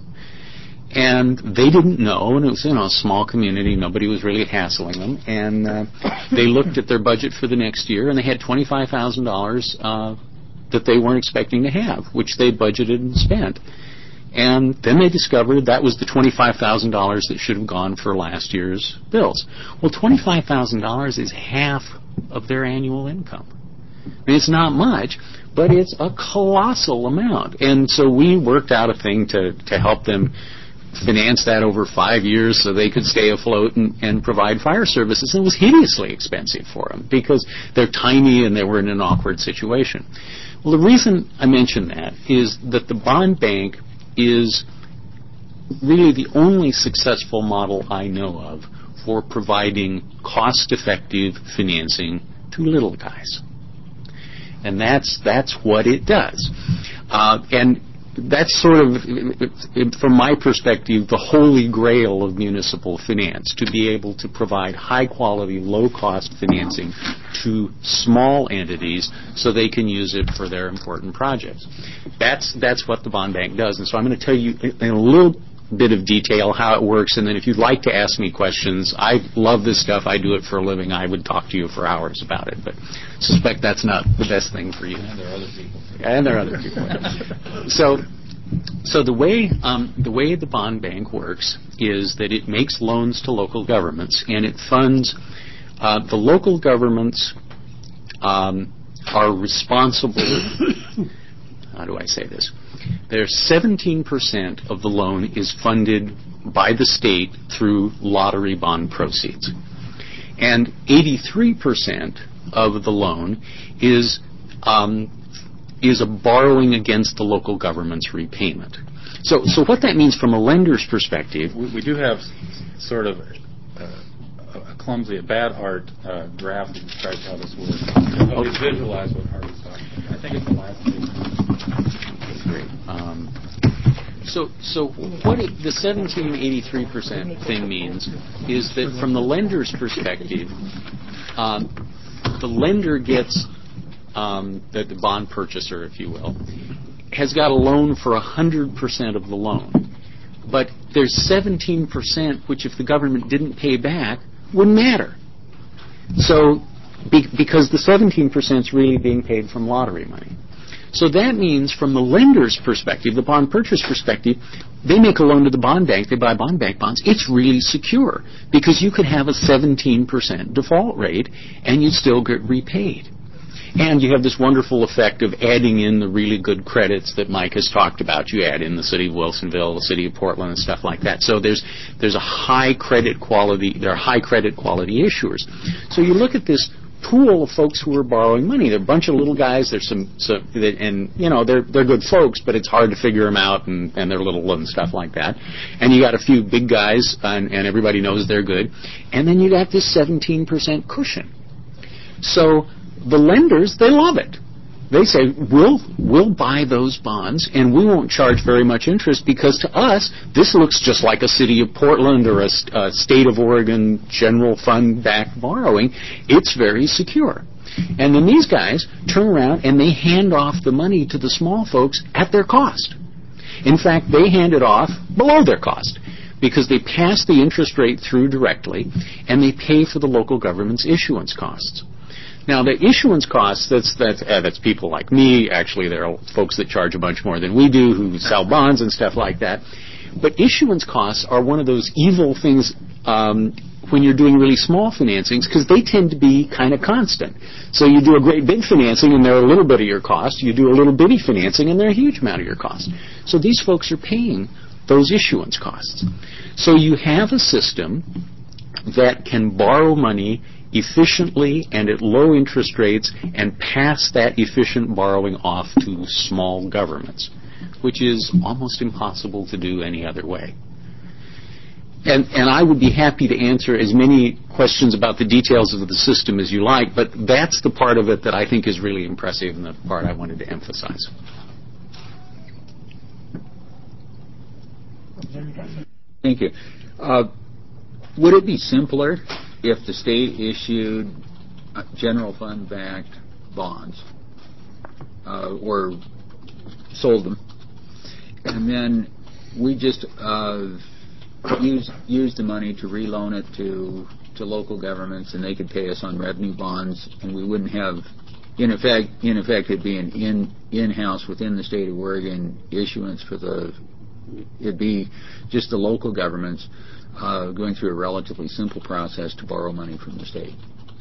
And they didn't know, and it was, you know, a small community. Nobody was really hassling them. And uh, they looked at their budget for the next year, and they had twenty-five thousand dollars uh, that they weren't expecting to have, which they budgeted and spent. And then they discovered that was the twenty-five thousand dollars that should have gone for last year's bills. Well, twenty-five thousand dollars is half of their annual income. I mean, it's not much, but it's a colossal amount. And so we worked out a thing to, to help them finance that over five years so they could stay afloat and, and provide fire services. And it was hideously expensive for them because they're tiny and they were in an awkward situation. Well, the reason I mention that is that the bond bank is really the only successful model I know of for providing cost-effective financing to little guys. And that's that's what it does. Uh, and that's sort of, from my perspective, the holy grail of municipal finance, to be able to provide high-quality, low-cost financing to small entities so they can use it for their important projects. That's that's what the bond bank does. And so I'm going to tell you in a little bit of detail how it works, and then if you'd like to ask me questions, I love this stuff. I do it for a living. I would talk to you for hours about it, but I suspect that's not the best thing for you. And there are other people. And there are other people. so, so the way um, the way the bond bank works is that it makes loans to local governments, and it funds uh, the local governments um, are responsible. How do I say this? There's seventeen percent of the loan is funded by the state through lottery bond proceeds. And eighty-three percent of the loan is um, is a borrowing against the local government's repayment. So, so what that means from a lender's perspective... We, we do have sort of uh, a clumsy, a bad art uh, draft that describes how this works. To help you visualize what Harvey's talking about. I think it's the last page. Great. Um, so, so what it, the seventeen eighty-three percent thing means is that from the lender's perspective, um, the lender gets, um, the, the bond purchaser, if you will, has got a loan for one hundred percent of the loan. But there's seventeen percent which, if the government didn't pay back, wouldn't matter. So, be, because the seventeen percent is really being paid from lottery money. So that means from the lender's perspective, the bond purchaser's perspective, they make a loan to the bond bank, they buy bond bank bonds. It's really secure because you could have a seventeen percent default rate and you'd still get repaid. And you have this wonderful effect of adding in the really good credits that Mike has talked about. You add in the city of Wilsonville, the city of Portland, and stuff like that. So there's there's a high credit quality, there are high credit quality issuers. So you look at this pool of folks who are borrowing money. They're a bunch of little guys. There's some, some and you know they're they're good folks, but it's hard to figure them out, and, and they're little and stuff like that. And you got a few big guys, and, and everybody knows they're good. And then you got this seventeen percent cushion. So the lenders, they love it. They say, we'll we'll buy those bonds, and we won't charge very much interest because to us, this looks just like a city of Portland or a, a state of Oregon general fund-backed borrowing. It's very secure. And then these guys turn around and they hand off the money to the small folks at their cost. In fact, they hand it off below their cost because they pass the interest rate through directly, and they pay for the local government's issuance costs. Now, the issuance costs, that's that's, uh, that's people like me. Actually, there are folks that charge a bunch more than we do who sell bonds and stuff like that. But issuance costs are one of those evil things um, when you're doing really small financings because they tend to be kind of constant. So you do a great big financing and they're a little bit of your cost. You do a little bitty financing and they're a huge amount of your cost. So these folks are paying those issuance costs. So you have a system that can borrow money efficiently and at low interest rates and pass that efficient borrowing off to small governments, which is almost impossible to do any other way. And, and I would be happy to answer as many questions about the details of the system as you like, but that's the part of it that I think is really impressive and the part I wanted to emphasize. Thank you. Uh, would it be simpler if the state issued uh, general fund-backed bonds uh, or sold them, and then we just uh, use use the money to reloan it to to local governments, and they could pay us on revenue bonds, and we wouldn't have, in effect, in effect, it'd be an in in-house within the state of Oregon issuance for the. It'd be just the local governments uh, going through a relatively simple process to borrow money from the state.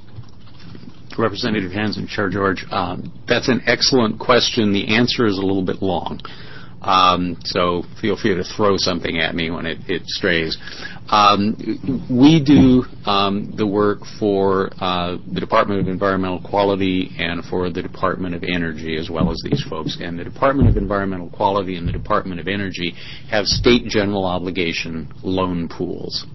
Representative Hansen, Chair George, um, that's an excellent question. The answer is a little bit long. Um, so feel free to throw something at me when it, it strays. Um, we do um, the work for uh, the Department of Environmental Quality and for the Department of Energy, as well as these folks. And the Department of Environmental Quality and the Department of Energy have state general obligation loan pools.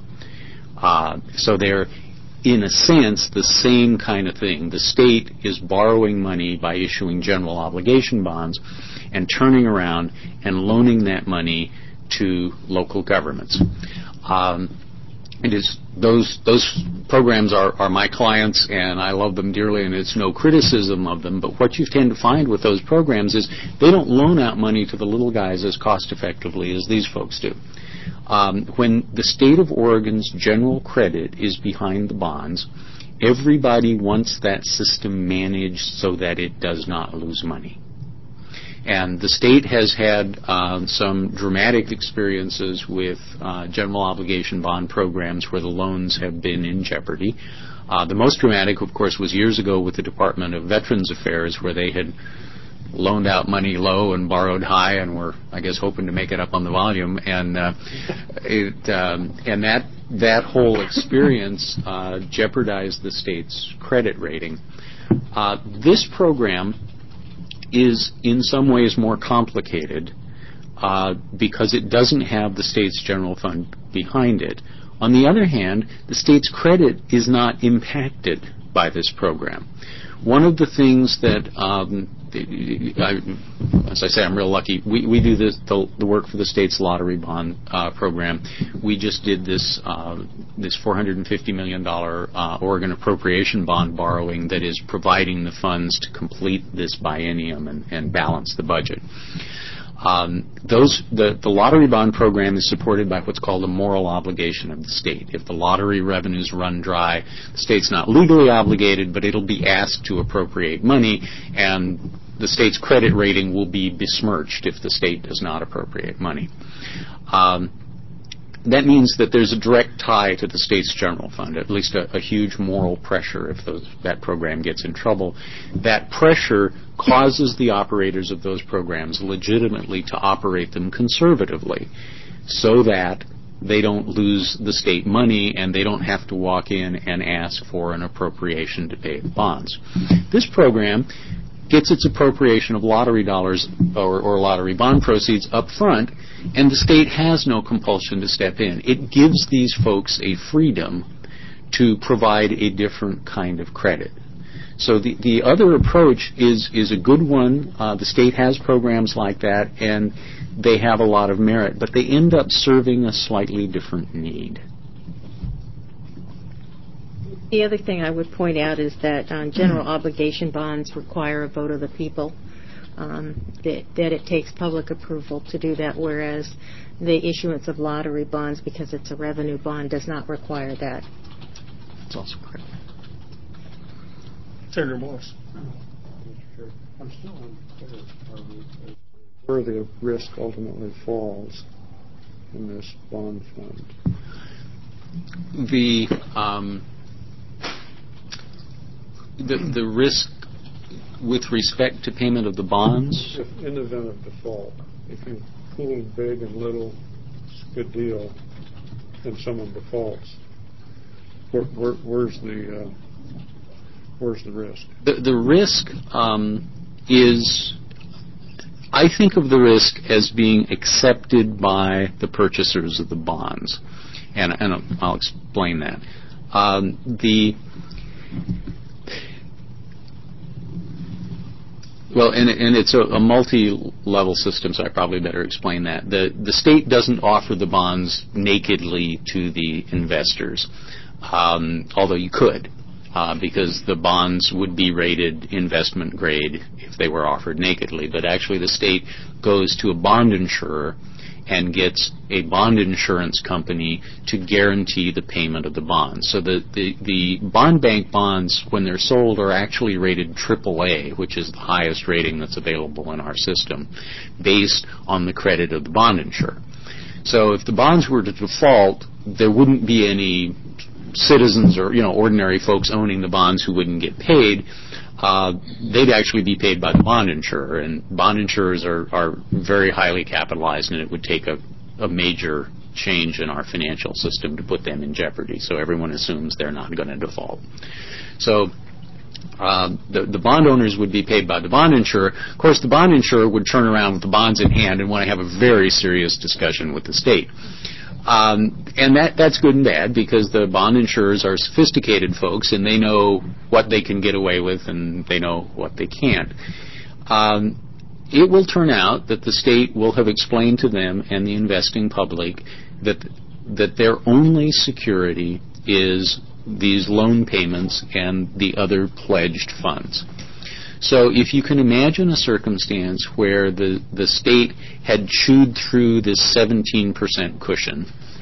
Uh, so they're, in a sense, the same kind of thing. The state is borrowing money by issuing general obligation bonds and turning around and loaning that money to local governments. Um, it is those those programs are, are my clients, and I love them dearly, and it's no criticism of them. But what you tend to find with those programs is they don't loan out money to the little guys as cost effectively as these folks do. Um, when the state of Oregon's general credit is behind the bonds, everybody wants that system managed so that it does not lose money. And the state has had uh, some dramatic experiences with uh, general obligation bond programs where the loans have been in jeopardy. Uh, the most dramatic, of course, was years ago with the Department of Veterans Affairs, where they had loaned out money low and borrowed high, and were, I guess, hoping to make it up on the volume. And uh, it um, and that that whole experience uh, jeopardized the state's credit rating. Uh, this program is in some ways more complicated uh, because it doesn't have the state's general fund behind it. On the other hand, the state's credit is not impacted by this program. One of the things that, um, I, as I say, I'm real lucky. We, we do this, the, the work for the state's lottery bond uh, program. We just did this uh, this four hundred fifty million dollars uh, Oregon appropriation bond borrowing that is providing the funds to complete this biennium and, and balance the budget. Um, those the, the lottery bond program is supported by what's called a moral obligation of the state. If the lottery revenues run dry, the state's not legally obligated, but it'll be asked to appropriate money, and the state's credit rating will be besmirched if the state does not appropriate money. Um, that means that there's a direct tie to the state's general fund, at least a, a huge moral pressure if those, that program gets in trouble. That pressure causes the operators of those programs legitimately to operate them conservatively so that they don't lose the state money and they don't have to walk in and ask for an appropriation to pay the bonds. This program gets its appropriation of lottery dollars or, or lottery bond proceeds up front, and the state has no compulsion to step in. It gives these folks a freedom to provide a different kind of credit. So the, the other approach is, is a good one. Uh, the state has programs like that, and they have a lot of merit, but they end up serving a slightly different need. The other thing I would point out is that um, general obligation bonds require a vote of the people, um, that, that it takes public approval to do that, whereas the issuance of lottery bonds, because it's a revenue bond, does not require that. That's also correct. Senator Morris. I'm still unclear where the risk ultimately falls in this bond fund. The um, the the risk with respect to payment of the bonds? If in the event of default, if you pool big and little, it's a good deal, and someone defaults, where, where, where's the uh, where's the risk? The, the risk um, is, I think of the risk as being accepted by the purchasers of the bonds, and, and I'll explain that. Um, the Well, and, and it's a, a multi-level system, so I probably better explain that. The, the state doesn't offer the bonds nakedly to the investors, um, although you could, uh, because the bonds would be rated investment grade if they were offered nakedly. But actually the state goes to a bond insurer and gets a bond insurance company to guarantee the payment of the bonds. So the, the, the bond bank bonds, when they're sold, are actually rated triple A, which is the highest rating that's available in our system, based on the credit of the bond insurer. So if the bonds were to default, there wouldn't be any citizens or, you know, ordinary folks owning the bonds who wouldn't get paid. Uh, they'd actually be paid by the bond insurer, and bond insurers are, are very highly capitalized, and it would take a, a major change in our financial system to put them in jeopardy. So everyone assumes they're not going to default. So uh, the, the bond owners would be paid by the bond insurer. Of course, the bond insurer would turn around with the bonds in hand and want to have a very serious discussion with the state. Um, and that, that's good and bad, because the bond insurers are sophisticated folks and they know what they can get away with and they know what they can't. Um, it will turn out that the state will have explained to them and the investing public that that their only security is these loan payments and the other pledged funds. So if you can imagine a circumstance where the, the state had chewed through this seventeen percent cushion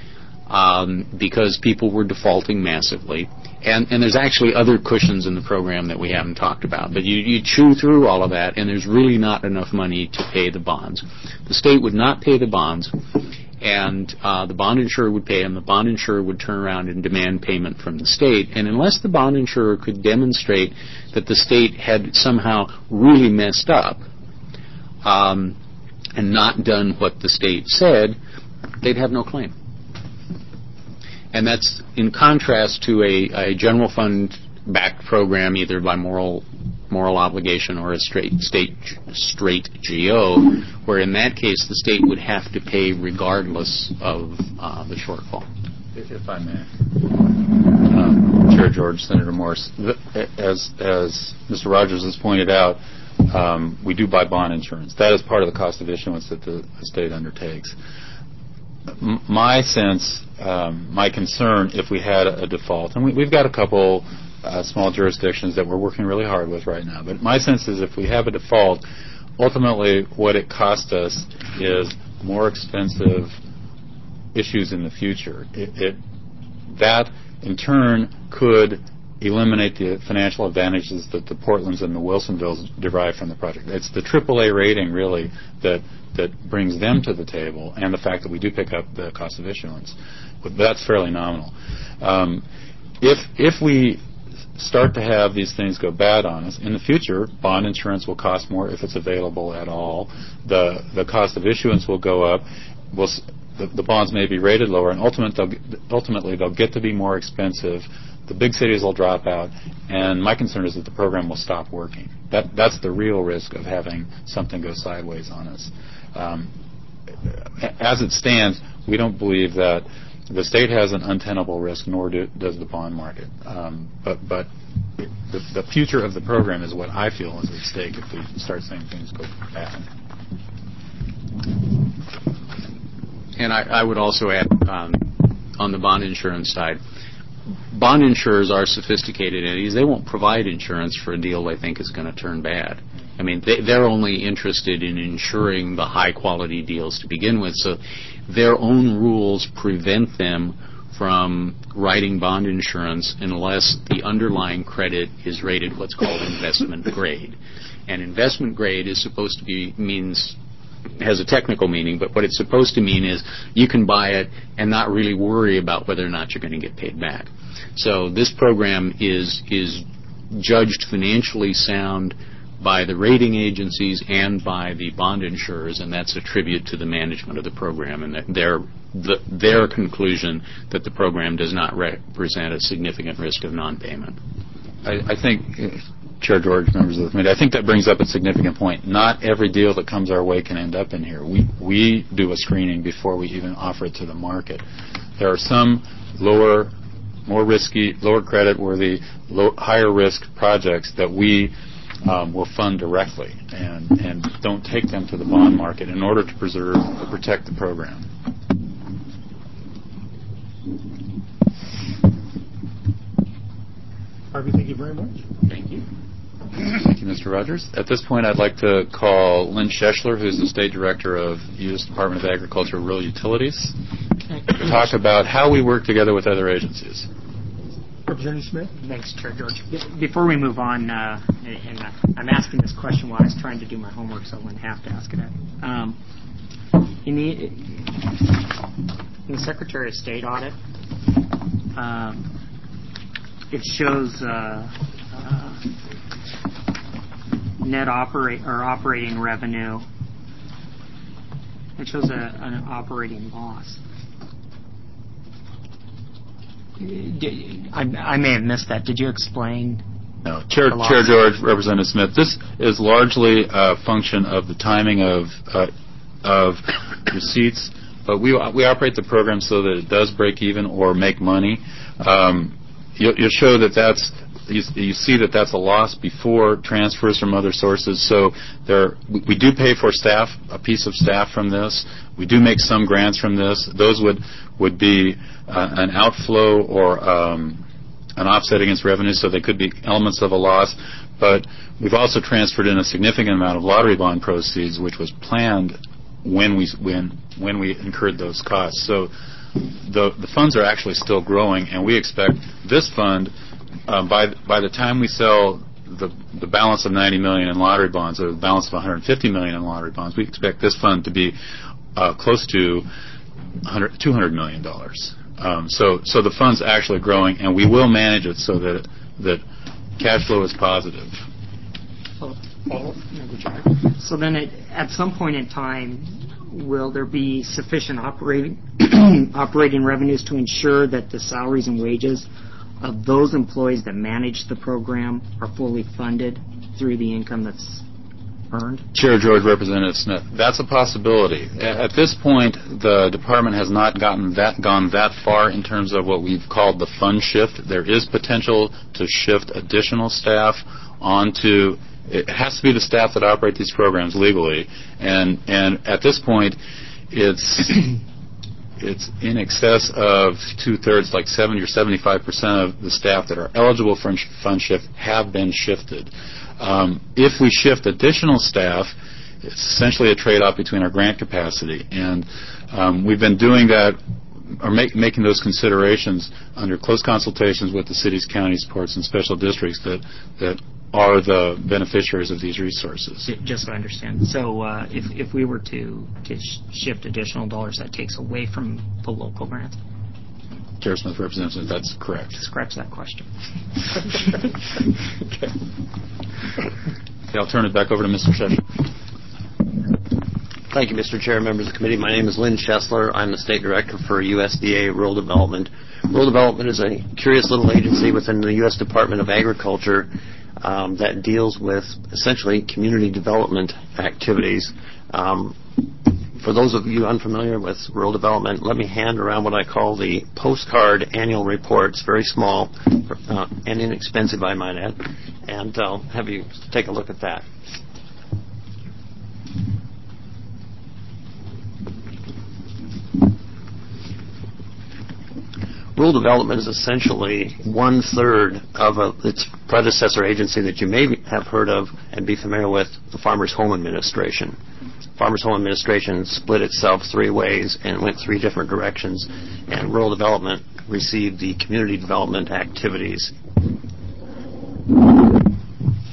um, because people were defaulting massively, and, and there's actually other cushions in the program that we haven't talked about, but you, you chew through all of that and there's really not enough money to pay the bonds. The state would not pay the bonds, and uh, the bond insurer would pay them. The bond insurer would turn around and demand payment from the state. And unless the bond insurer could demonstrate that the state had somehow really messed up um, and not done what the state said, they'd have no claim. And that's in contrast to a, a general fund-backed program, either by moral moral obligation or a straight state straight G O, where in that case the state would have to pay regardless of uh, the shortfall. If, if I may, um, Chair George, Senator Morse, as as Mister Rogers has pointed out, um, we do buy bond insurance. That is part of the cost of issuance that the, the state undertakes. M- my sense, um, my concern, if we had a, a default, and we, we've got a couple Uh, small jurisdictions that we're working really hard with right now. But my sense is if we have a default, ultimately what it costs us is more expensive issues in the future. It, it, that, in turn, could eliminate the financial advantages that the Portlands and the Wilsonvilles derive from the project. It's the triple A rating, really, that that brings them to the table, and the fact that we do pick up the cost of issuance. But that's fairly nominal. Um, if if we start to have these things go bad on us, in the future, bond insurance will cost more if it's available at all. The the cost of issuance will go up. We'll, the, the bonds may be rated lower, and ultimate, they'll, ultimately they'll get to be more expensive. The big cities will drop out, and my concern is that the program will stop working. That That's the real risk of having something go sideways on us. Um, as it stands, we don't believe that the state has an untenable risk, nor do, does the bond market. Um, but but it, the, the future of the program is what I feel is at stake if we start seeing things go bad. And I, I would also add, um, on the bond insurance side, bond insurers are sophisticated entities. They won't provide insurance for a deal they think is going to turn bad. I mean, they, they're only interested in insuring the high-quality deals to begin with, so their own rules prevent them from writing bond insurance unless the underlying credit is rated what's called investment grade. And investment grade is supposed to be, means, has a technical meaning, but what it's supposed to mean is you can buy it and not really worry about whether or not you're going to get paid back. So this program is is judged financially sound by the rating agencies and by the bond insurers, and that's a tribute to the management of the program and their the, their conclusion that the program does not represent a significant risk of non-payment. I, I think, uh, Chair George, members of the committee, I think that brings up a significant point. Not every deal that comes our way can end up in here. We we do a screening before we even offer it to the market. There are some lower, more risky, lower credit-worthy, low, higher risk projects that we um, will fund directly and, and don't take them to the bond market in order to preserve or protect the program. Harvey, thank you very much. Thank you. Thank you, Mister Rogers. At this point, I'd like to call Lynn Schechler, who's the State Director of U S Department of Agriculture Rural Utilities, to talk about how we work together with other agencies. Representative Smith? Thanks, Chair George. Before we move on, uh, and I'm asking this question while I was trying to do my homework, so I wouldn't have to ask it. Um, in, the, in the Secretary of State audit, um, it shows uh, uh, net operate or operating revenue. It shows a, an operating loss. I, I may have missed that. Did you explain? No, Chair, Chair George, Representative Smith. This is largely a function of the timing of uh, of receipts, but we we operate the program so that it does break even or make money. Um, you'll, you'll show that that's you, you see that that's a loss before transfers from other sources. So there we, we do pay for staff, a piece of staff from this. We do make some grants from this. Those would would be uh, an outflow or um, an offset against revenue, so they could be elements of a loss. But we've also transferred in a significant amount of lottery bond proceeds, which was planned when we when when we incurred those costs. So the the funds are actually still growing, and we expect this fund uh, by by the time we sell the the balance of ninety million in lottery bonds, or the balance of one hundred fifty million in lottery bonds, we expect this fund to be uh, close to two hundred million dollars. Um, so, so the fund's actually growing, and we will manage it so that that cash flow is positive. So then, it, at some point in time, will there be sufficient operating operating revenues to ensure that the salaries and wages of those employees that manage the program are fully funded through the income that's earned? Chair George, Representative Smith, that's a possibility. At this point, the department has not gotten that gone that far in terms of what we've called the fund shift. There is potential to shift additional staff onto. It has to be the staff that operate these programs legally, and and at this point, it's it's in excess of two thirds, like seventy or seventy-five percent of the staff that are eligible for fund shift have been shifted. Um, if we shift additional staff, it's essentially a trade-off between our grant capacity, and um, we've been doing that, or make, making those considerations under close consultations with the cities, counties, ports, and special districts that that are the beneficiaries of these resources. Just so I understand. So uh, if if we were to, to sh- shift additional dollars, that takes away from the local grants? Chair Smith, Representative, that's correct. Scratch that question. Okay. Okay, I'll turn it back over to Mister Schechler. Thank you, Mister Chair, members of the committee. My name is Lynn Schechler. I'm the State Director for U S D A Rural Development. Rural Development is a curious little agency within the U S Department of Agriculture um, that deals with essentially community development activities. Um, For those of you unfamiliar with rural development, let me hand around what I call the postcard annual report. It's very small uh, and inexpensive, I might add, and I'll have you take a look at that. Rural development is essentially one-third of a, its predecessor agency that you may have heard of and be familiar with, the Farmers Home Administration. Farmers Home Administration split itself three ways and went three different directions, and rural development received the community development activities.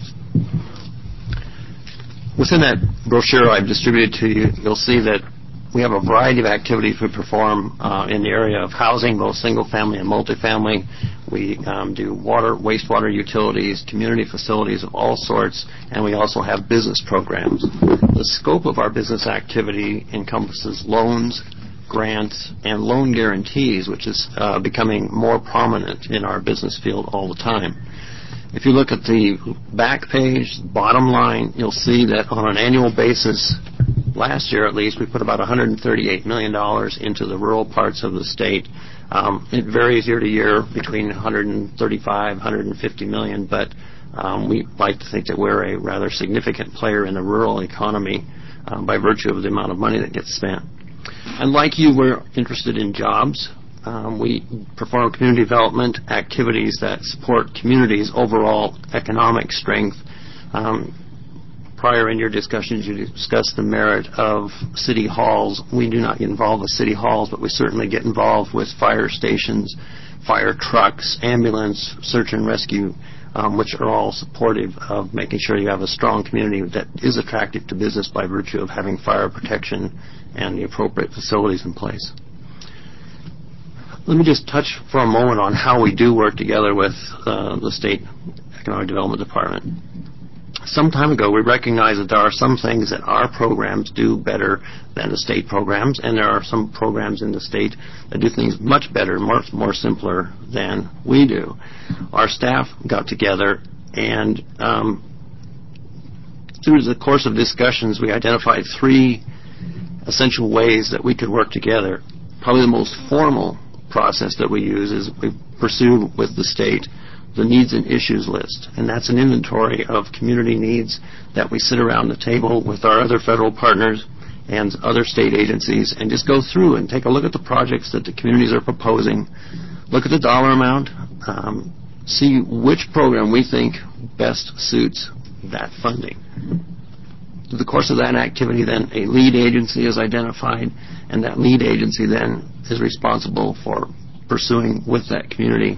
Within that brochure I've distributed to you, you'll see that we have a variety of activities we perform uh, in the area of housing, both single-family and multifamily. We um, do water, wastewater utilities, community facilities of all sorts, and we also have business programs. The scope of our business activity encompasses loans, grants, and loan guarantees, which is uh, becoming more prominent in our business field all the time. If you look at the back page, bottom line, you'll see that on an annual basis, last year at least, we put about one hundred thirty-eight million dollars into the rural parts of the state. Um, it varies year to year between one hundred thirty-five, one hundred fifty million, but um, we like to think that we're a rather significant player in the rural economy um, by virtue of the amount of money that gets spent. And like you, we're interested in jobs. Um, we perform community development activities that support communities' overall economic strength. Um, prior in your discussions, you discussed the merit of city halls. We do not get involved with city halls, but we certainly get involved with fire stations, fire trucks, ambulance, search and rescue, um, which are all supportive of making sure you have a strong community that is attractive to business by virtue of having fire protection and the appropriate facilities in place. Let me just touch for a moment on how we do work together with uh, the State Economic Development Department. Some time ago, we recognized that there are some things that our programs do better than the state programs, and there are some programs in the state that do things much better, much more simpler than we do. Our staff got together, and um, through the course of discussions, we identified three essential ways that we could work together. Probably the most formal process that we use is we pursue with the state the needs and issues list, and that's an inventory of community needs that we sit around the table with our other federal partners and other state agencies and just go through and take a look at the projects that the communities are proposing, look at the dollar amount, um, see which program we think best suits that funding. Through the course of that activity, then, a lead agency is identified, and that lead agency then is responsible for pursuing with that community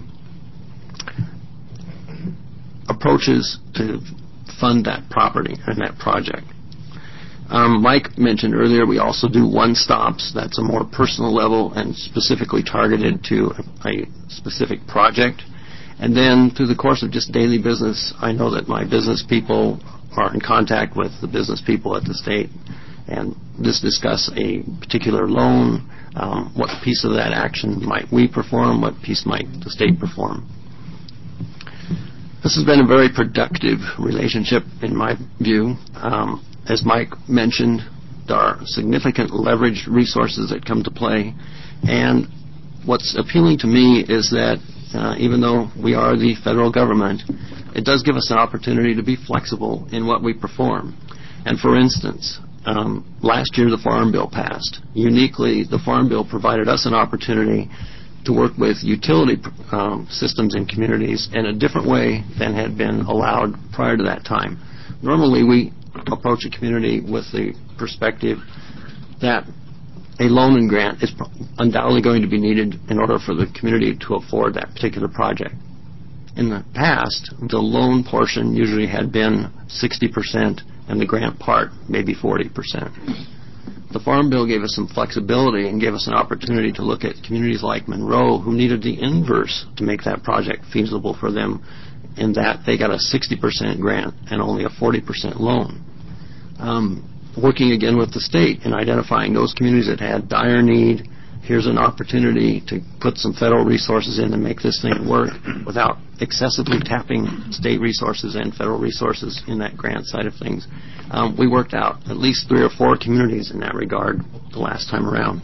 approaches to fund that property and that project. Um, Mike mentioned earlier we also do one-stops. That's a more personal level and specifically targeted to a, a specific project. And then through the course of just daily business, I know that my business people are in contact with the business people at the state and just discuss a particular loan, um, what piece of that action might we perform, what piece might the state perform. This has been a very productive relationship in my view. Um, as Mike mentioned, there are significant leveraged resources that come to play, and what's appealing to me is that uh, even though we are the federal government, it does give us an opportunity to be flexible in what we perform. And for instance, um, last year the Farm Bill passed. Uniquely, the Farm Bill provided us an opportunity to work with utility um, systems in communities in a different way than had been allowed prior to that time. Normally, we approach a community with the perspective that a loan and grant is undoubtedly going to be needed in order for the community to afford that particular project. In the past, the loan portion usually had been sixty percent and the grant part maybe forty percent. The Farm Bill gave us some flexibility and gave us an opportunity to look at communities like Monroe who needed the inverse to make that project feasible for them, in that they got a sixty percent grant and only a forty percent loan. Um, working again with the state and identifying those communities that had dire need, here's an opportunity to put some federal resources in and make this thing work without excessively tapping state resources and federal resources in that grant side of things. Um, we worked out at least three or four communities in that regard the last time around.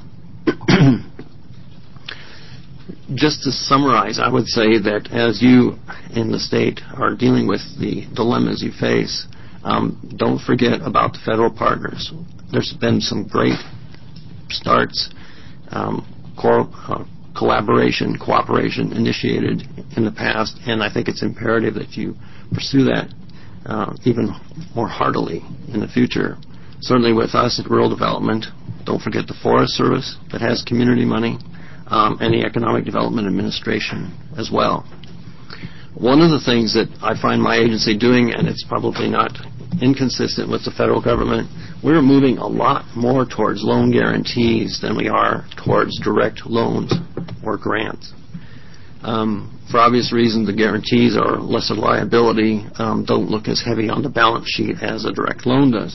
Just to summarize, I would say that as you in the state are dealing with the dilemmas you face, um, don't forget about the federal partners. There's been some great starts, um, cor- uh, collaboration, cooperation initiated in the past, and I think it's imperative that you pursue that uh, even more heartily in the future. Certainly with us at Rural Development, don't forget the Forest Service that has community money, um, and the Economic Development Administration as well. One of the things that I find my agency doing, and it's probably not inconsistent with the federal government. We're moving a lot more towards loan guarantees than we are towards direct loans or grants. Um, for obvious reasons, the guarantees are lesser liability, um, don't look as heavy on the balance sheet as a direct loan does.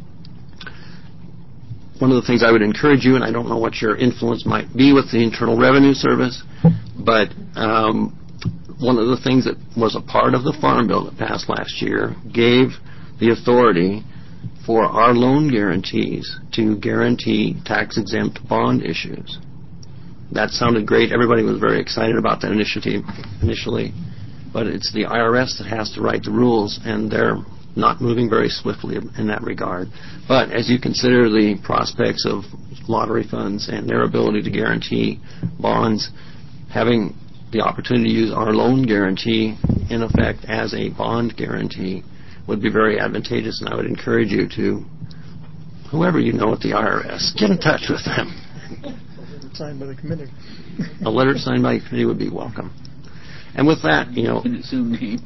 One of the things I would encourage you, and I don't know what your influence might be with the Internal Revenue Service, but um, one of the things that was a part of the Farm Bill that passed last year gave the authority for our loan guarantees to guarantee tax-exempt bond issues. That sounded great. Everybody was very excited about that initiative initially, but it's the I R S that has to write the rules, and they're not moving very swiftly in that regard. But as you consider the prospects of lottery funds and their ability to guarantee bonds, having the opportunity to use our loan guarantee in effect as a bond guarantee would be very advantageous, and I would encourage you to, whoever you know at the I R S, get in touch with them. Signed by the committee. A letter signed by the committee would be welcome. And with that, you know... Can assume name.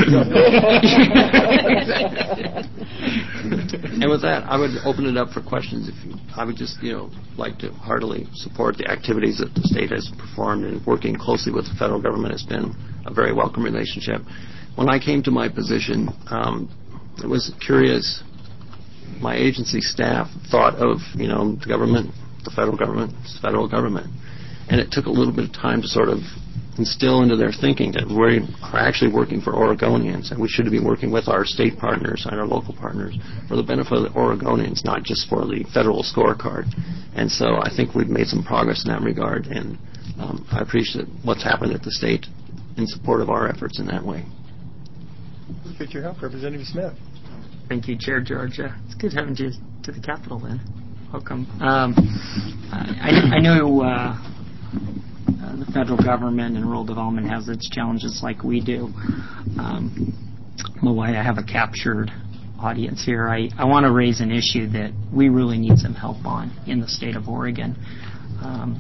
And with that, I would open it up for questions. If you, I would just, you know, like to heartily support the activities that the state has performed, and working closely with the federal government has been a very welcome relationship. When I came to my position, um, it was curious. My agency staff thought of, you know, the government, the federal government, it's the federal government. And it took a little bit of time to sort of instill into their thinking that we are actually working for Oregonians, and we should be working with our state partners and our local partners for the benefit of the Oregonians, not just for the federal scorecard. And so I think we've made some progress in that regard, and um, I appreciate what's happened at the state in support of our efforts in that way. Appreciate your help, Representative Smith. Thank you, Chair George. Uh, it's good having you to the Capitol, then. Welcome. Um, I, I know uh, uh, the federal government and rural development has its challenges like we do. Um, well, I have a captured audience here. I, I want to raise an issue that we really need some help on in the state of Oregon. Um,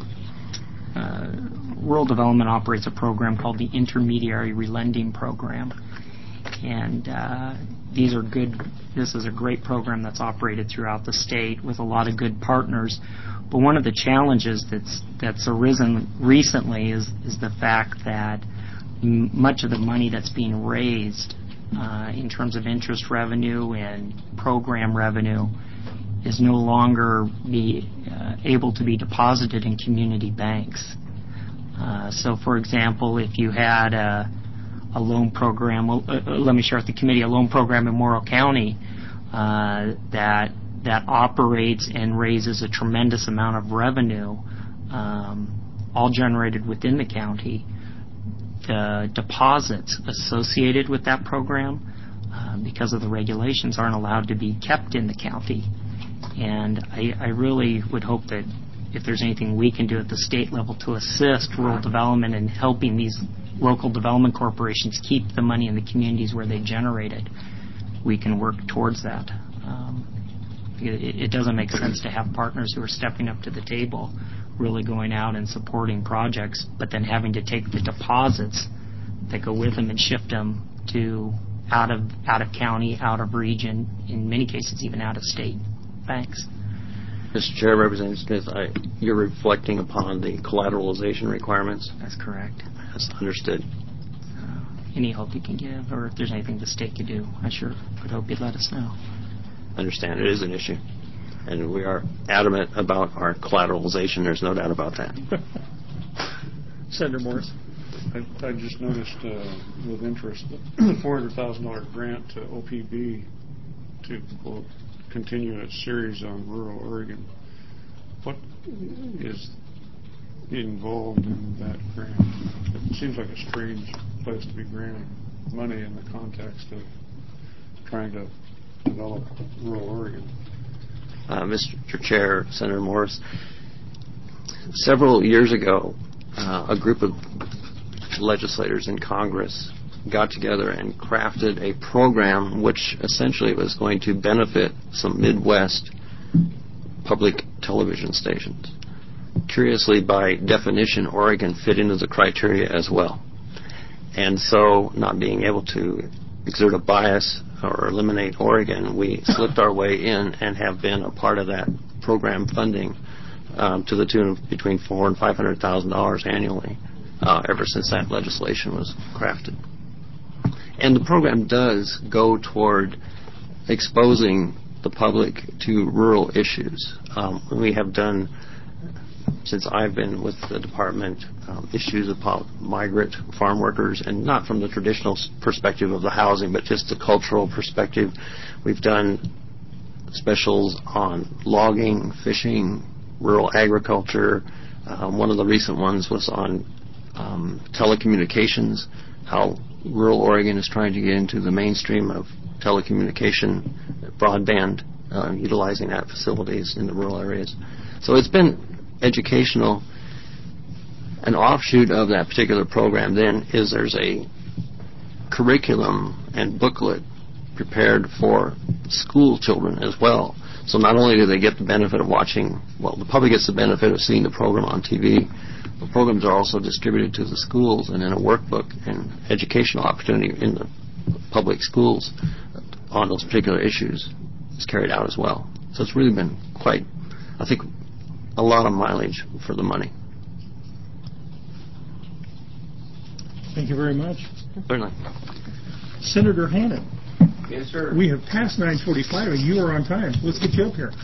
uh, rural development operates a program called the Intermediary Relending Program. And uh, these are good. This is a great program that's operated throughout the state with a lot of good partners. But one of the challenges that's that's arisen recently is is the fact that m- much of the money that's being raised uh, in terms of interest revenue and program revenue is no longer be uh, able to be deposited in community banks. Uh, so, for example, if you had a a loan program, uh, let me share with the committee, a loan program in Morrow County uh, that that operates and raises a tremendous amount of revenue, um, all generated within the county. The deposits associated with that program, uh, because of the regulations, aren't allowed to be kept in the county. And I, I really would hope that if there's anything we can do at the state level to assist rural development in helping these local development corporations keep the money in the communities where they generate it, we can work towards that. Um, it, it doesn't make sense to have partners who are stepping up to the table, really going out and supporting projects, but then having to take the deposits that go with them and shift them to out of out of county, out of region, in many cases even out of state banks. Mister Chair, Representative Smith, I, you're reflecting upon the collateralization requirements? That's correct. That's understood. Uh, any help you can give, or if there's anything the state could do, I sure would hope you'd let us know. Understand. It is an issue. And we are adamant about our collateralization. There's no doubt about that. Senator Morris. I, I just noticed uh, with interest the four hundred thousand dollars grant to O P B to, quote, continue its series on rural Oregon. What is involved in that grant? It seems like a strange place to be granting money in the context of trying to develop rural Oregon. Uh, Mister Chair, Senator Morris, several years ago, uh, a group of legislators in Congress got together and crafted a program which essentially was going to benefit some Midwest public television stations. Curiously, by definition, Oregon fit into the criteria as well. And so, not being able to exert a bias, or Eliminate Oregon, we slipped our way in and have been a part of that program funding um, to the tune of between four and five hundred thousand dollars annually uh, ever since that legislation was crafted. And the program does go toward exposing the public to rural issues. Um, we have done, since I've been with the department, um, issues about migrant farm workers, and not from the traditional perspective of the housing, but just the cultural perspective. We've done specials on logging, fishing, rural agriculture. Um, one of the recent ones was on um, telecommunications, how rural Oregon is trying to get into the mainstream of telecommunication, broadband, uh, utilizing that facilities in the rural areas. So it's been educational. An offshoot of that particular program then is there's a curriculum and booklet prepared for school children as well. So not only do they get the benefit of watching, well, the public gets the benefit of seeing the program on T V, the programs are also distributed to the schools, and in a workbook and educational opportunity in the public schools on those particular issues is carried out as well. So it's really been quite, I think, a lot of mileage for the money. Thank you very much. Certainly. Senator Hannan. Yes, sir. We have passed nine forty-five and you are on time. Let's get you up here.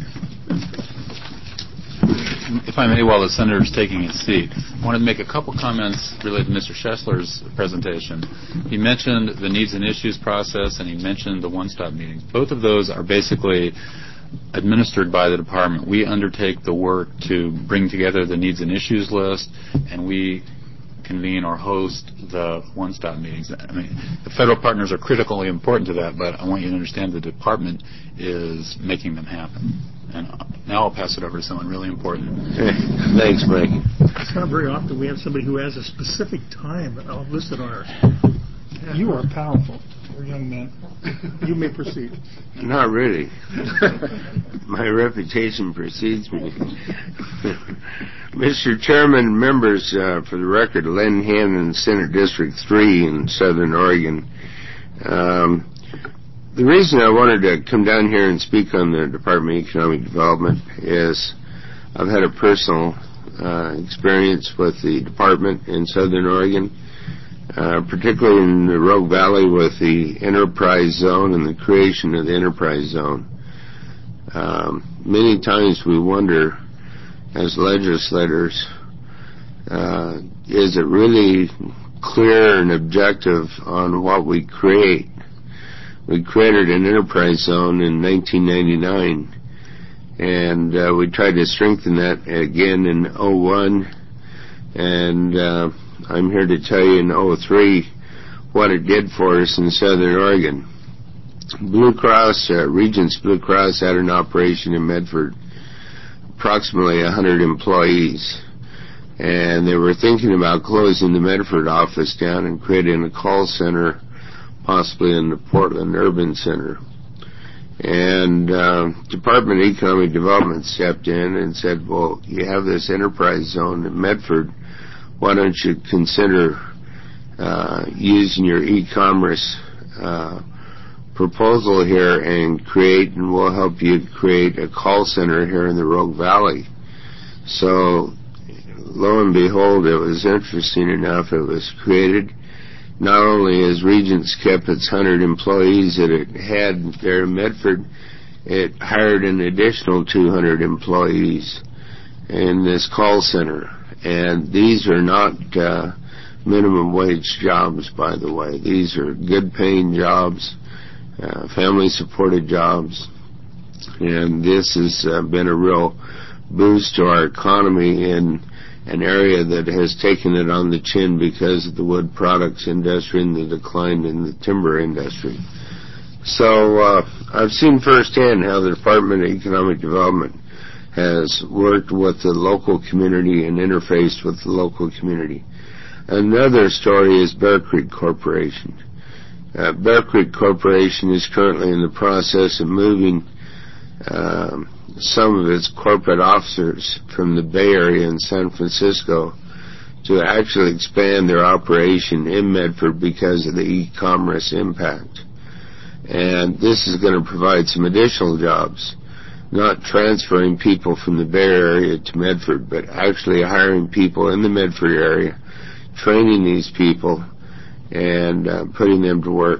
If I may, while the senator is taking his seat, I wanted to make a couple comments related to Mister Schessler's presentation. He mentioned the needs and issues process, and he mentioned the one-stop meetings. Both of those are basically administered by the department. We undertake the work to bring together the needs and issues list, and we convene or host the one-stop meetings. I mean, the federal partners are critically important to that, but I want you to understand the department is making them happen. And now I'll pass it over to someone really important. Thanks, Mike. It's not very often we have somebody who has a specific time listed on our. You are powerful. You're a young man. You may proceed. Not really. My reputation precedes me. Mister Chairman, members, uh, for the record, Len Hannan, Senate District three in Southern Oregon. Um, the reason I wanted to come down here and speak on the Department of Economic Development is I've had a personal uh, experience with the department in Southern Oregon, uh, particularly in the Rogue Valley with the Enterprise Zone and the creation of the Enterprise Zone. Um, many times we wonder, as legislators, uh, is it really clear and objective on what we create? We created an enterprise zone in nineteen ninety-nine, and uh, we tried to strengthen that again in oh one, and uh, I'm here to tell you in oh three what it did for us in Southern Oregon. Blue Cross, uh, Regents Blue Cross had an operation in Medford, approximately one hundred employees, and they were thinking about closing the Medford office down and creating a call center, possibly in the Portland Urban Center. And uh, Department of Economic Development stepped in and said, well, you have this enterprise zone in Medford, why don't you consider uh, using your e-commerce uh, proposal here and create, and we'll help you create a call center here in the Rogue Valley. So lo and behold, it was interesting enough, it was created. Not only has Regents kept its one hundred employees that it had there in Medford, it hired an additional two hundred employees in this call center. And these are not uh, minimum wage jobs, by the way. These are good paying jobs, uh, family supported jobs. And this has uh, been a real boost to our economy in an area that has taken it on the chin because of the wood products industry and the decline in the timber industry. So uh, I've seen firsthand how the Department of Economic Development has worked with the local community and interfaced with the local community. Another story is Bear Creek Corporation. Uh, Bear Creek Corporation is currently in the process of moving um, some of its corporate officers from the Bay Area in San Francisco to actually expand their operation in Medford because of the e-commerce impact. And this is going to provide some additional jobs, not transferring people from the Bay Area to Medford, but actually hiring people in the Medford area, training these people, and uh, putting them to work.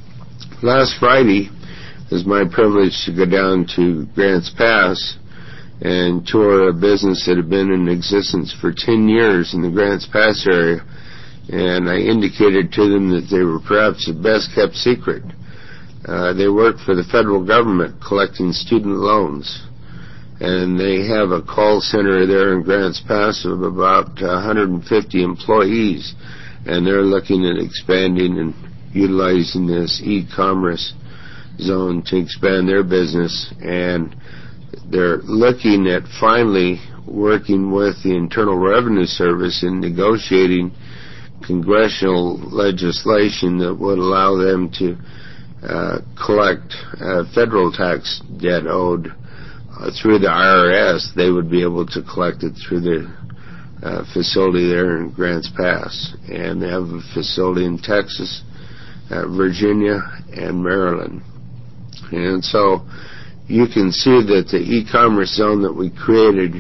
Last Friday, it was my privilege to go down to Grants Pass and tour a business that had been in existence for ten years in the Grants Pass area, and I indicated to them that they were perhaps the best-kept secret. Uh, they work for the federal government collecting student loans, and they have a call center there in Grants Pass of about one hundred fifty employees, and they're looking at expanding and utilizing this e-commerce zone to expand their business, and they're looking at finally working with the Internal Revenue Service in negotiating congressional legislation that would allow them to uh, collect uh, federal tax debt owed uh, through the I R S. They would be able to collect it through the uh, facility there in Grants Pass, and they have a facility in Texas, uh, Virginia, and Maryland. And so you can see that the e-commerce zone that we created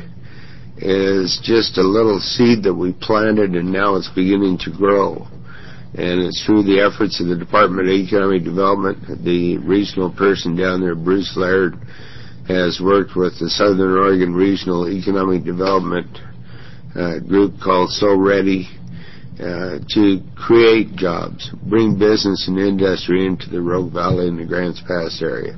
is just a little seed that we planted, and now it's beginning to grow. And it's through the efforts of the Department of Economic Development. The regional person down there, Bruce Laird, has worked with the Southern Oregon Regional Economic Development uh, group called So Ready uh, to create jobs, bring business and industry into the Rogue Valley and the Grants Pass area.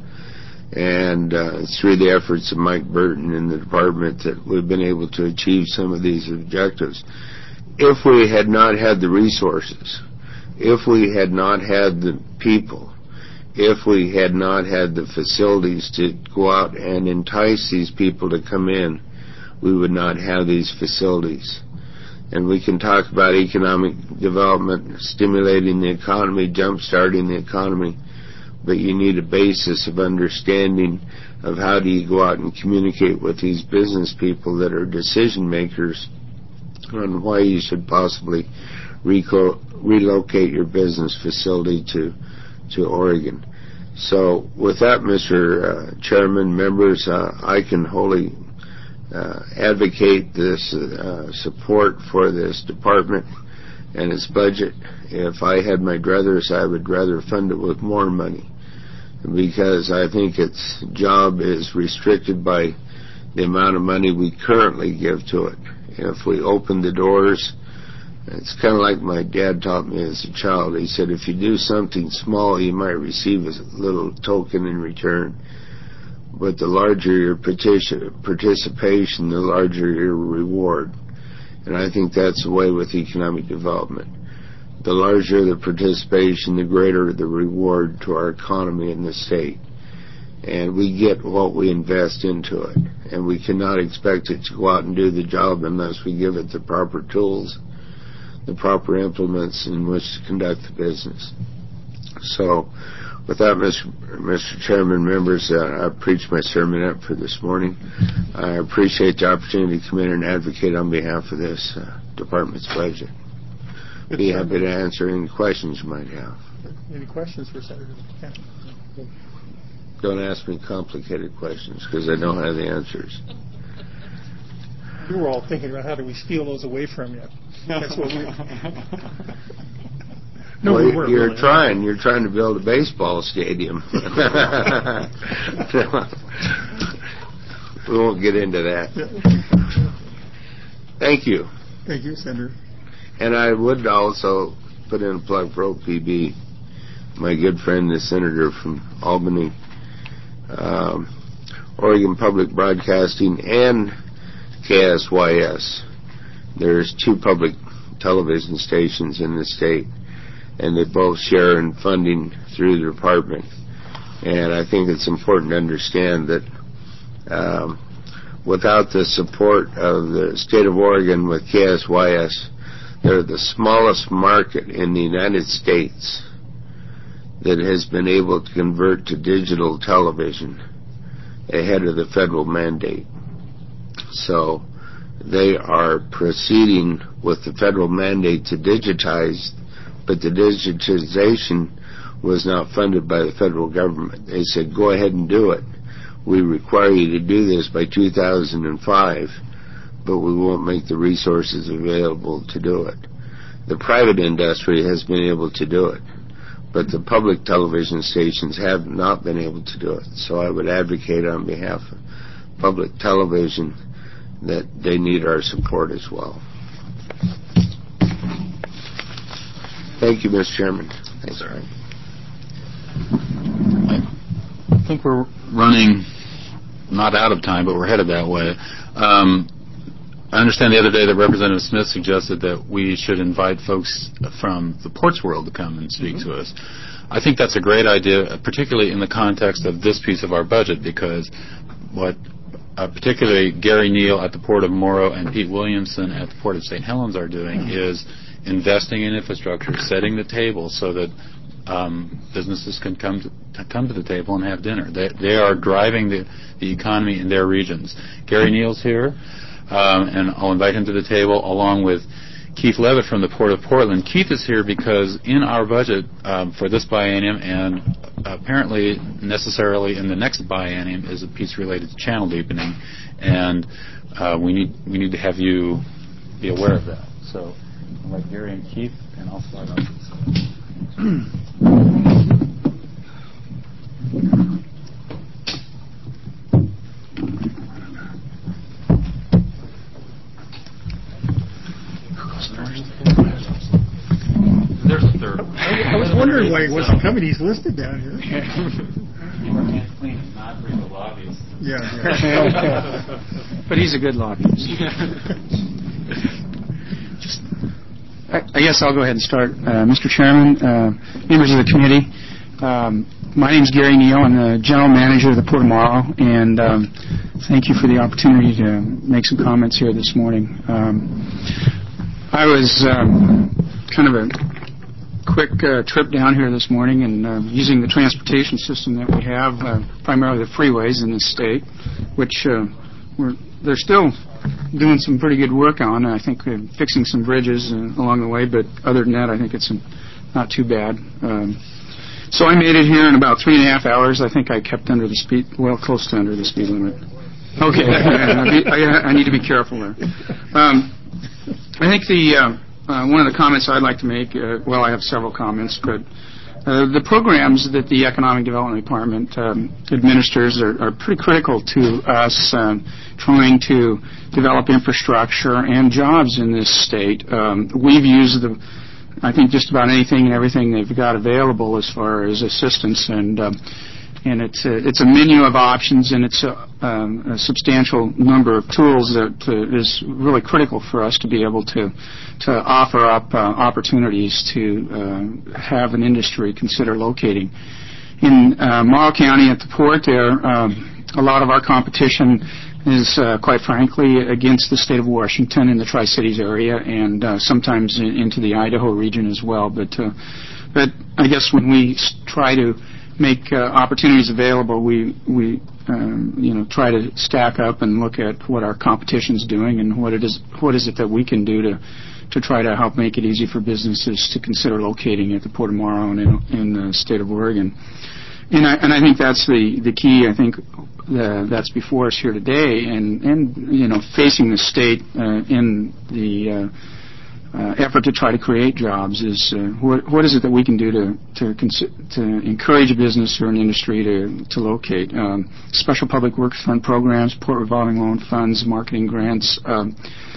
And uh, it's through the efforts of Mike Burton in the department that we've been able to achieve some of these objectives. If we had not had the resources, if we had not had the people, if we had not had the facilities to go out and entice these people to come in, we would not have these facilities. And we can talk about economic development, stimulating the economy, jump-starting the economy, but you need a basis of understanding of how do you go out and communicate with these business people that are decision makers on why you should possibly reco- relocate your business facility to to Oregon. So with that, Mister Uh, Chairman, members, uh, I can wholly uh, advocate this uh, support for this department and its budget. If I had my druthers, I would rather fund it with more money, because I think its job is restricted by the amount of money we currently give to it. If we open the doors, it's kind of like my dad taught me as a child. He said, if you do something small, you might receive a little token in return. But the larger your participation, the larger your reward. And I think that's the way with economic development. The larger the participation, the greater the reward to our economy in the state. And we get what we invest into it. And we cannot expect it to go out and do the job unless we give it the proper tools, the proper implements in which to conduct the business. So, with that, Mister Mister Chairman, members, uh, I preached my sermon up for this morning. I appreciate the opportunity to come in and advocate on behalf of this uh, department's budget. Be happy to answer any questions you might have. Any questions for Senator Kennedy? Don't ask me complicated questions, because I don't have the answers. We were all thinking about how do we steal those away from you. That's what we... No, well, we weren't you're really. trying. You're trying to build a baseball stadium. We won't get into that. Thank you. Thank you, Senator. And I would also put in a plug for O P B, my good friend, the senator from Albany, um, Oregon Public Broadcasting, and K S Y S. There's two public television stations in the state, and they both share in funding through the department. And I think it's important to understand that um, without the support of the state of Oregon with K S Y S, they're the smallest market in the United States that has been able to convert to digital television ahead of the federal mandate. So they are proceeding with the federal mandate to digitize, but the digitization was not funded by the federal government. They said, go ahead and do it. We require you to do this by two thousand five, but we won't make the resources available to do it. The private industry has been able to do it, but the public television stations have not been able to do it. So I would advocate on behalf of public television that they need our support as well. Thank you, Mister Chairman. Thanks, Aaron. I think we're running not out of time, but we're headed that way. Um, I understand the other day that Representative Smith suggested that we should invite folks from the ports world to come and speak mm-hmm. to us. I think that's a great idea, particularly in the context of this piece of our budget, because what uh, particularly Gary Neal at the Port of Morrow and Pete Williamson at the Port of Saint Helens are doing mm-hmm. is investing in infrastructure, setting the table so that um, businesses can come to, to come to the table and have dinner. They, they are driving the, the economy in their regions. Gary Neal's here, um, and I'll invite him to the table along with Keith Levitt from the Port of Portland. Keith is here because in our budget um, for this biennium and apparently necessarily in the next biennium is a piece related to channel deepening, and uh, we need we need to have you be aware of that. So I'll let Gary and Keith, and I'll start off. There's a third. I was wondering why he wasn't coming. He's listed down here. Not bring the lobbyists. Yeah, yeah. But he's a good lobbyist. I, I guess I'll go ahead and start. Uh, Mister Chairman, uh, members of the committee, um, my name is Gary Neal. I'm the general manager of the Port of Morrow, and um, thank you for the opportunity to make some comments here this morning. Um, I was um, kind of a quick uh, trip down here this morning and uh, using the transportation system that we have, uh, primarily the freeways in this state, which uh, we're, they're still doing some pretty good work on. I think we're fixing some bridges uh, along the way, but other than that, I think it's not too bad. Um, so I made it here in about three and a half hours. I think I kept under the speed, well, close to under the speed limit. Okay, I, I need to be careful there. Um, I think the uh, uh, one of the comments I'd like to make, uh, well, I have several comments, but uh, the programs that the Economic Development Department um, administers are, are pretty critical to us um, trying to develop infrastructure and jobs in this state. Um, we've used the, I think, just about anything and everything they've got available as far as assistance, and um, and it's a, it's a menu of options, and it's a, um, a substantial number of tools that uh, is really critical for us to be able to to offer up uh, opportunities to uh, have an industry consider locating. In uh, Morrow County at the port there, um, a lot of our competition is, uh, quite frankly, against the state of Washington in the Tri-Cities area, and uh, sometimes in, into the Idaho region as well. But, uh, but I guess when we try to make uh, opportunities available, we we um, you know try to stack up and look at what our competition's doing and what it is what is it that we can do to to try to help make it easy for businesses to consider locating at the Port of Morrow and in, in the state of Oregon. And I, and I think that's the, the key. I think uh, that's before us here today, and, and you know, facing the state uh, in the uh, uh, effort to try to create jobs is uh, what, what is it that we can do to to, consi- to encourage a business or an industry to to locate. Um, special public works fund programs, port revolving loan funds, marketing grants, um,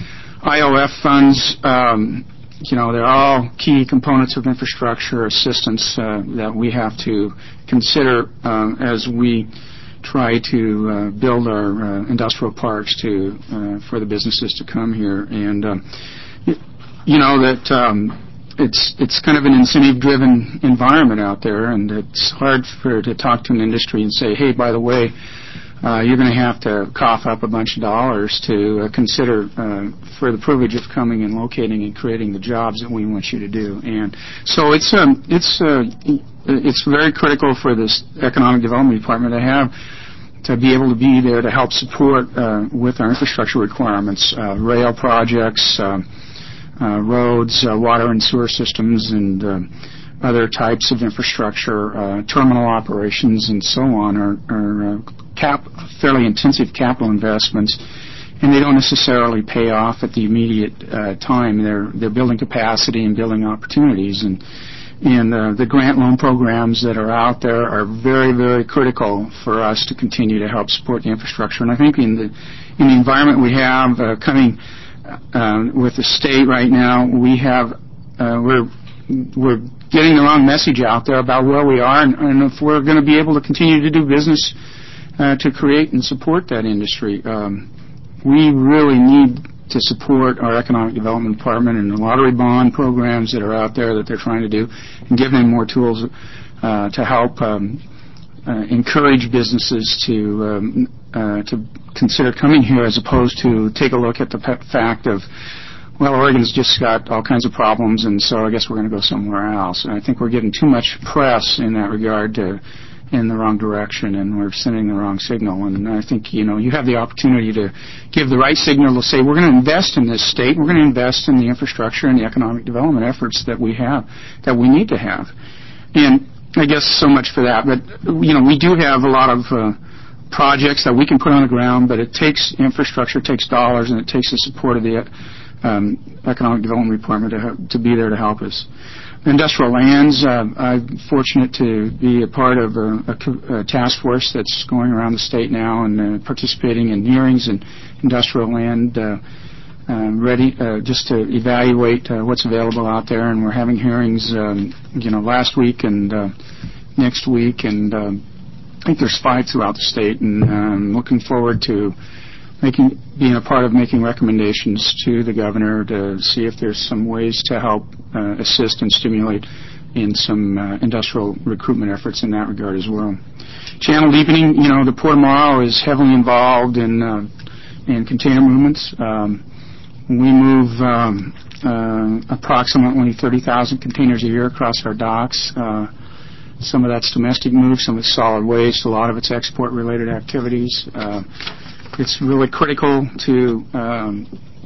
I O F funds. Um, You know, they're all key components of infrastructure assistance uh, that we have to consider uh, as we try to uh, build our uh, industrial parks to uh, for the businesses to come here. And um, you, you know that um, it's it's kind of an incentive-driven environment out there, and it's hard for to talk to an industry and say, hey, by the way, Uh, you're going to have to cough up a bunch of dollars to uh, consider uh, for the privilege of coming and locating and creating the jobs that we want you to do. And so it's um, it's uh, it's very critical for this Economic Development Department to have to be able to be there to help support uh, with our infrastructure requirements, uh, rail projects, uh, uh, roads, uh, water and sewer systems, and uh, other types of infrastructure, uh, terminal operations, and so on are, are uh, cap, fairly intensive capital investments, and they don't necessarily pay off at the immediate uh, time. They're they're building capacity and building opportunities, and and uh, the grant loan programs that are out there are very, very critical for us to continue to help support the infrastructure. And I think in the in the environment we have uh, coming uh, with the state right now, we have uh, we're we're getting the wrong message out there about where we are, and, and if we're going to be able to continue to do business uh, to create and support that industry. Um, we really need to support our economic development department and the lottery bond programs that are out there that they're trying to do, and give them more tools uh, to help um, uh, encourage businesses to um, uh, to consider coming here, as opposed to take a look at the pe- fact of, well, Oregon's just got all kinds of problems, and so I guess we're going to go somewhere else. And I think we're getting too much press in that regard to in the wrong direction, and we're sending the wrong signal. And I think, you know, you have the opportunity to give the right signal to say, we're going to invest in this state, we're going to invest in the infrastructure and the economic development efforts that we have, that we need to have. And I guess so much for that. But, you know, we do have a lot of uh, projects that we can put on the ground, but it takes infrastructure, it takes dollars, and it takes the support of the um, Economic Development Department to, ha- to be there to help us. Industrial lands, uh, I'm fortunate to be a part of a, a, a task force that's going around the state now and uh, participating in hearings in industrial land, uh, um, ready uh, just to evaluate uh, what's available out there. And we're having hearings, um, you know, last week and uh, next week, and um, I think there's five throughout the state, and I'm looking forward to making being a part of making recommendations to the governor to see if there's some ways to help uh, assist and stimulate in some uh, industrial recruitment efforts in that regard as well. Channel deepening, you know, the Port of Morrow is heavily involved in uh, in container movements. Um, we move um, uh, approximately thirty thousand containers a year across our docks. Uh, some of that's domestic moves, some of it's solid waste, a lot of it's export-related activities. Uh, It's really critical to um,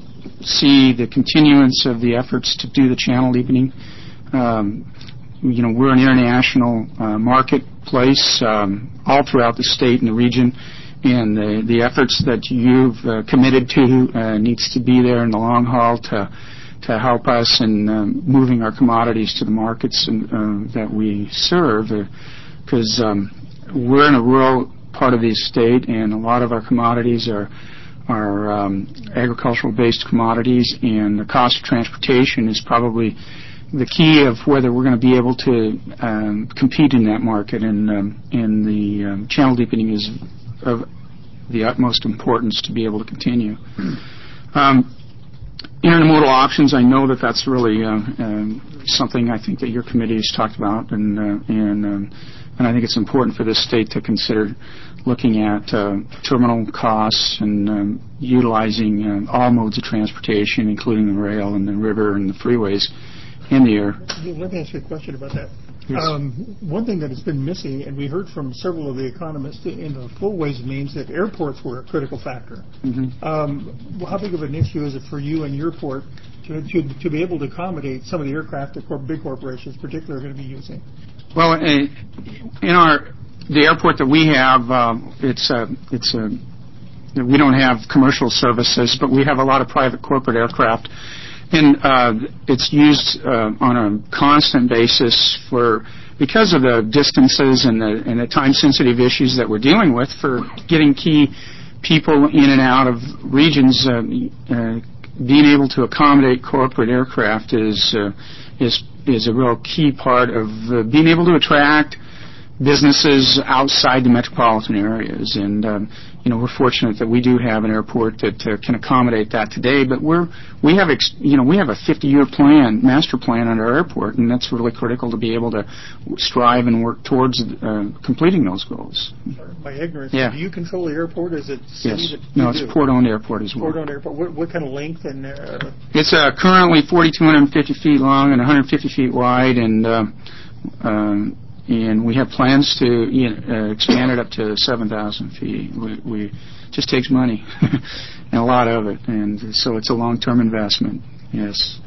see the continuance of the efforts to do the channel deepening. Um, you know, we're an international uh, marketplace um, all throughout the state and the region, and the, the efforts that you've uh, committed to uh, needs to be there in the long haul to to help us in um, moving our commodities to the markets and, uh, that we serve, because uh, um, we're in a rural part of the state, and a lot of our commodities are are um, agricultural-based commodities, and the cost of transportation is probably the key of whether we're going to be able to um, compete in that market. And um, and the um, channel deepening is of the utmost importance to be able to continue. Um, intermodal options, I know that that's really uh, um, something I think that your committee has talked about, and uh, and um, and I think it's important for this state to consider looking at uh, terminal costs and um, utilizing uh, all modes of transportation, including the rail and the river and the freeways in the air. Let me ask you a question about that. Yes. Um, one thing that has been missing, and we heard from several of the economists in the fullways means that airports were a critical factor. Mm-hmm. Um, how big of an issue is it for you and your port to, to, to be able to accommodate some of the aircraft that cor- big corporations particularly are going to be using? Well, in our the airport that we have, um, it's a, it's a, we don't have commercial services, but we have a lot of private corporate aircraft, and uh, it's used uh, on a constant basis for because of the distances and the and the time-sensitive issues that we're dealing with for getting key people in and out of regions. Uh, uh, being able to accommodate corporate aircraft is uh, is is a real key part of uh, being able to attract businesses outside the metropolitan areas. And, um, you know, we're fortunate that we do have an airport that uh, can accommodate that today, but we're, we have, ex- you know, we have a fifty-year plan, master plan on our airport, and that's really critical to be able to strive and work towards uh, completing those goals. My ignorance, Yeah. do you control the airport? Is it city Yes. that No, you it's do? a port-owned airport as well. Port-owned airport. What, what kind of length and... Uh, It's uh, currently four thousand two hundred fifty feet long and one hundred fifty feet wide, and uh, um, and we have plans to you know, uh, expand it up to seven thousand feet. We, we it just takes money and a lot of it, and so it's a long-term investment. Yes.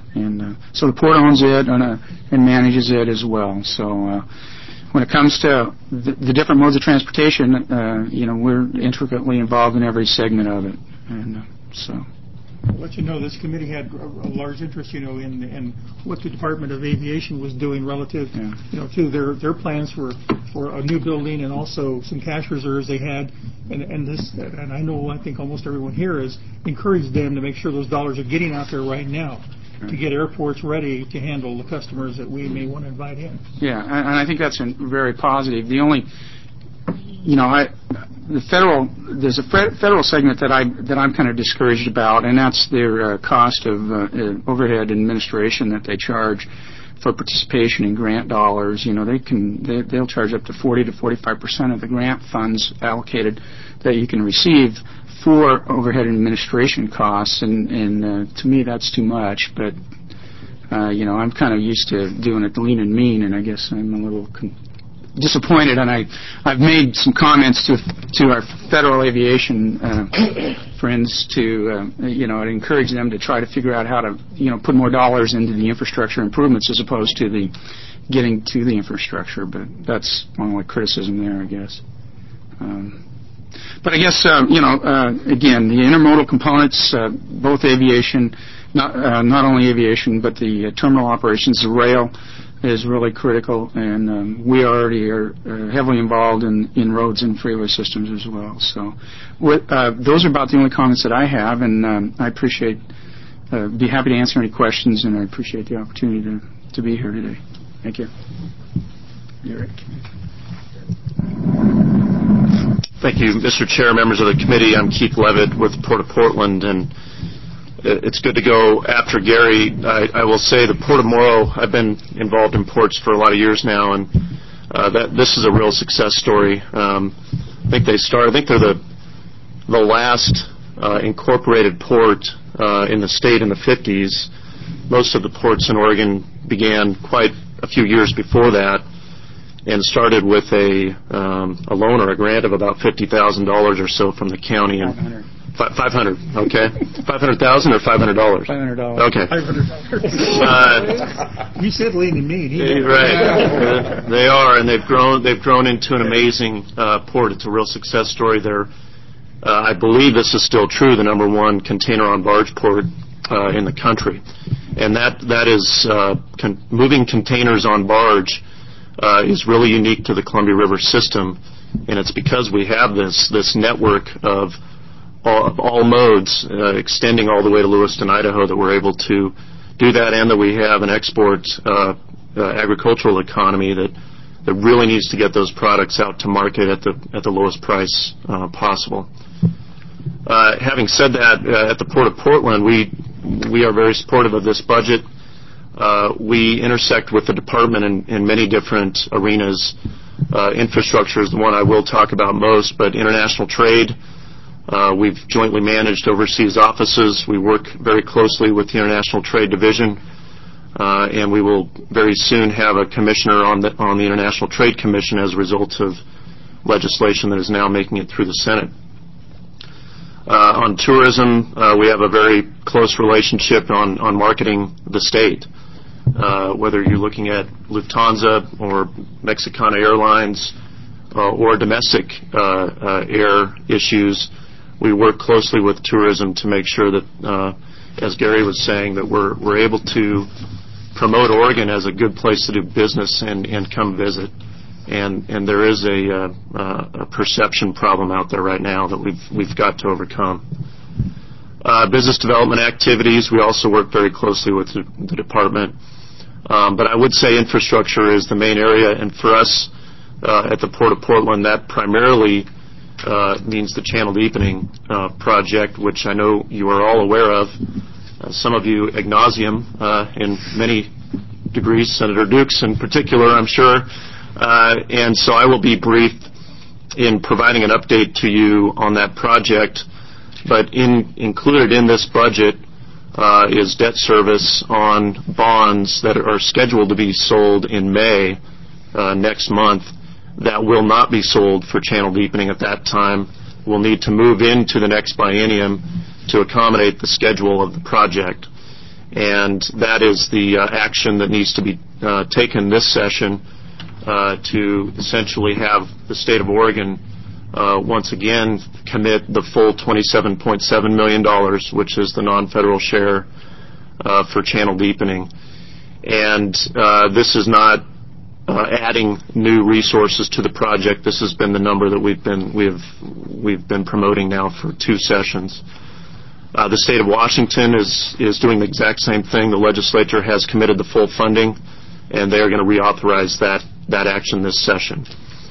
And uh, so the port owns it and, uh, and manages it as well. So uh, when it comes to the, the different modes of transportation, uh, you know, we're intricately involved in every segment of it. And uh, so... I'll let you know this committee had a, a large interest, you know, in, in what the Department of Aviation was doing relative, yeah. you know, to their, their plans for, for a new building and also some cash reserves they had. And, and this, and I know, I think almost everyone here has encouraged them to make sure those dollars are getting out there right now to get airports ready to handle the customers that we may want to invite in. Yeah, and, and I think that's very positive. The only, you know, I, the federal, there's a federal segment that I that I'm kind of discouraged about, and that's their uh, cost of uh, uh, overhead administration that they charge for participation in grant dollars. You know, they can they, they'll charge up to forty to forty-five percent of the grant funds allocated that you can receive for overhead administration costs, and and uh, to me that's too much. But uh, you know, I'm kind of used to doing it lean and mean, and I guess I'm a little Con- disappointed, and I, I've made some comments to to our federal aviation uh, friends to, uh, you know, encourage them to try to figure out how to, you know, put more dollars into the infrastructure improvements as opposed to the getting to the infrastructure. But that's one my criticism there, I guess. Um, but I guess, uh, you know, uh, again, the intermodal components, uh, both aviation, not uh, not only aviation, but the uh, terminal operations, the rail, is really critical, and um, we already are uh, heavily involved in, in roads and freeway systems as well. So what, uh, those are about the only comments that I have, and um, I appreciate, uh, be happy to answer any questions, and I appreciate the opportunity to, to be here today. Thank you. Eric. Thank you, Mister Chair, members of the committee. I'm Keith Levitt with Port of Portland, and it's good to go after Gary. I, I will say the Port of Morrow, I've been involved in ports for a lot of years now, and uh, that this is a real success story. Um, I think they started, I think they're the the last uh, incorporated port uh, in the state in the fifties. Most of the ports in Oregon began quite a few years before that and started with a, um, a loan or a grant of about fifty thousand dollars or so from the county. And Five hundred, okay. Five hundred thousand or five hundred dollars. Five hundred dollars. Okay. Five hundred dollars. Uh, you said lean and mean. Right. Uh, they are, and they've grown. They've grown into an amazing uh, port. It's a real success story. They're, uh, I believe this is still true, the number one container on barge port uh, in the country, and that that is uh, con- moving containers on barge uh, is really unique to the Columbia River system, and it's because we have this this network of All, of all modes, uh, extending all the way to Lewiston, Idaho, that we're able to do that, and that we have an export uh, uh, agricultural economy that that really needs to get those products out to market at the at the lowest price uh, possible. Uh, having said that, uh, at the Port of Portland, we we are very supportive of this budget. Uh, we intersect with the department in, in many different arenas. Uh, infrastructure is the one I will talk about most, but international trade. Uh, we've jointly managed overseas offices. We work very closely with the International Trade Division, uh, and we will very soon have a commissioner on the on the International Trade Commission as a result of legislation that is now making it through the Senate. Uh, on tourism, uh, we have a very close relationship on, on marketing the state. Uh, whether you're looking at Lufthansa or Mexicana Airlines uh, or domestic uh, uh, air issues, we work closely with tourism to make sure that, uh, as Gary was saying, that we're we're able to promote Oregon as a good place to do business and, and come visit. And and there is a, uh, a perception problem out there right now that we've we've got to overcome. Uh, business development activities, we also work very closely with the, the department. Um, but I would say infrastructure is the main area, and for us uh, at the Port of Portland, that primarily Uh, means the channel deepening uh, project, which I know you are all aware of. Uh, some of you ad nauseum uh, in many degrees, Senator Dukes in particular, I'm sure. Uh, and so I will be brief in providing an update to you on that project. But in, included in this budget uh, is debt service on bonds that are scheduled to be sold in May uh, next month. That will not be sold for channel deepening at that time. We'll need to move into the next biennium to accommodate the schedule of the project. And that is the uh, action that needs to be uh, taken this session uh, to essentially have the state of Oregon uh, once again commit the full twenty-seven point seven million dollars, which is the non-federal share uh, for channel deepening. And uh, this is not uh, adding new resources to the project. This has been the number that we've been we've we've been promoting now for two sessions. Uh, the state of Washington is is doing the exact same thing. The legislature has committed the full funding, and they are going to reauthorize that that action this session.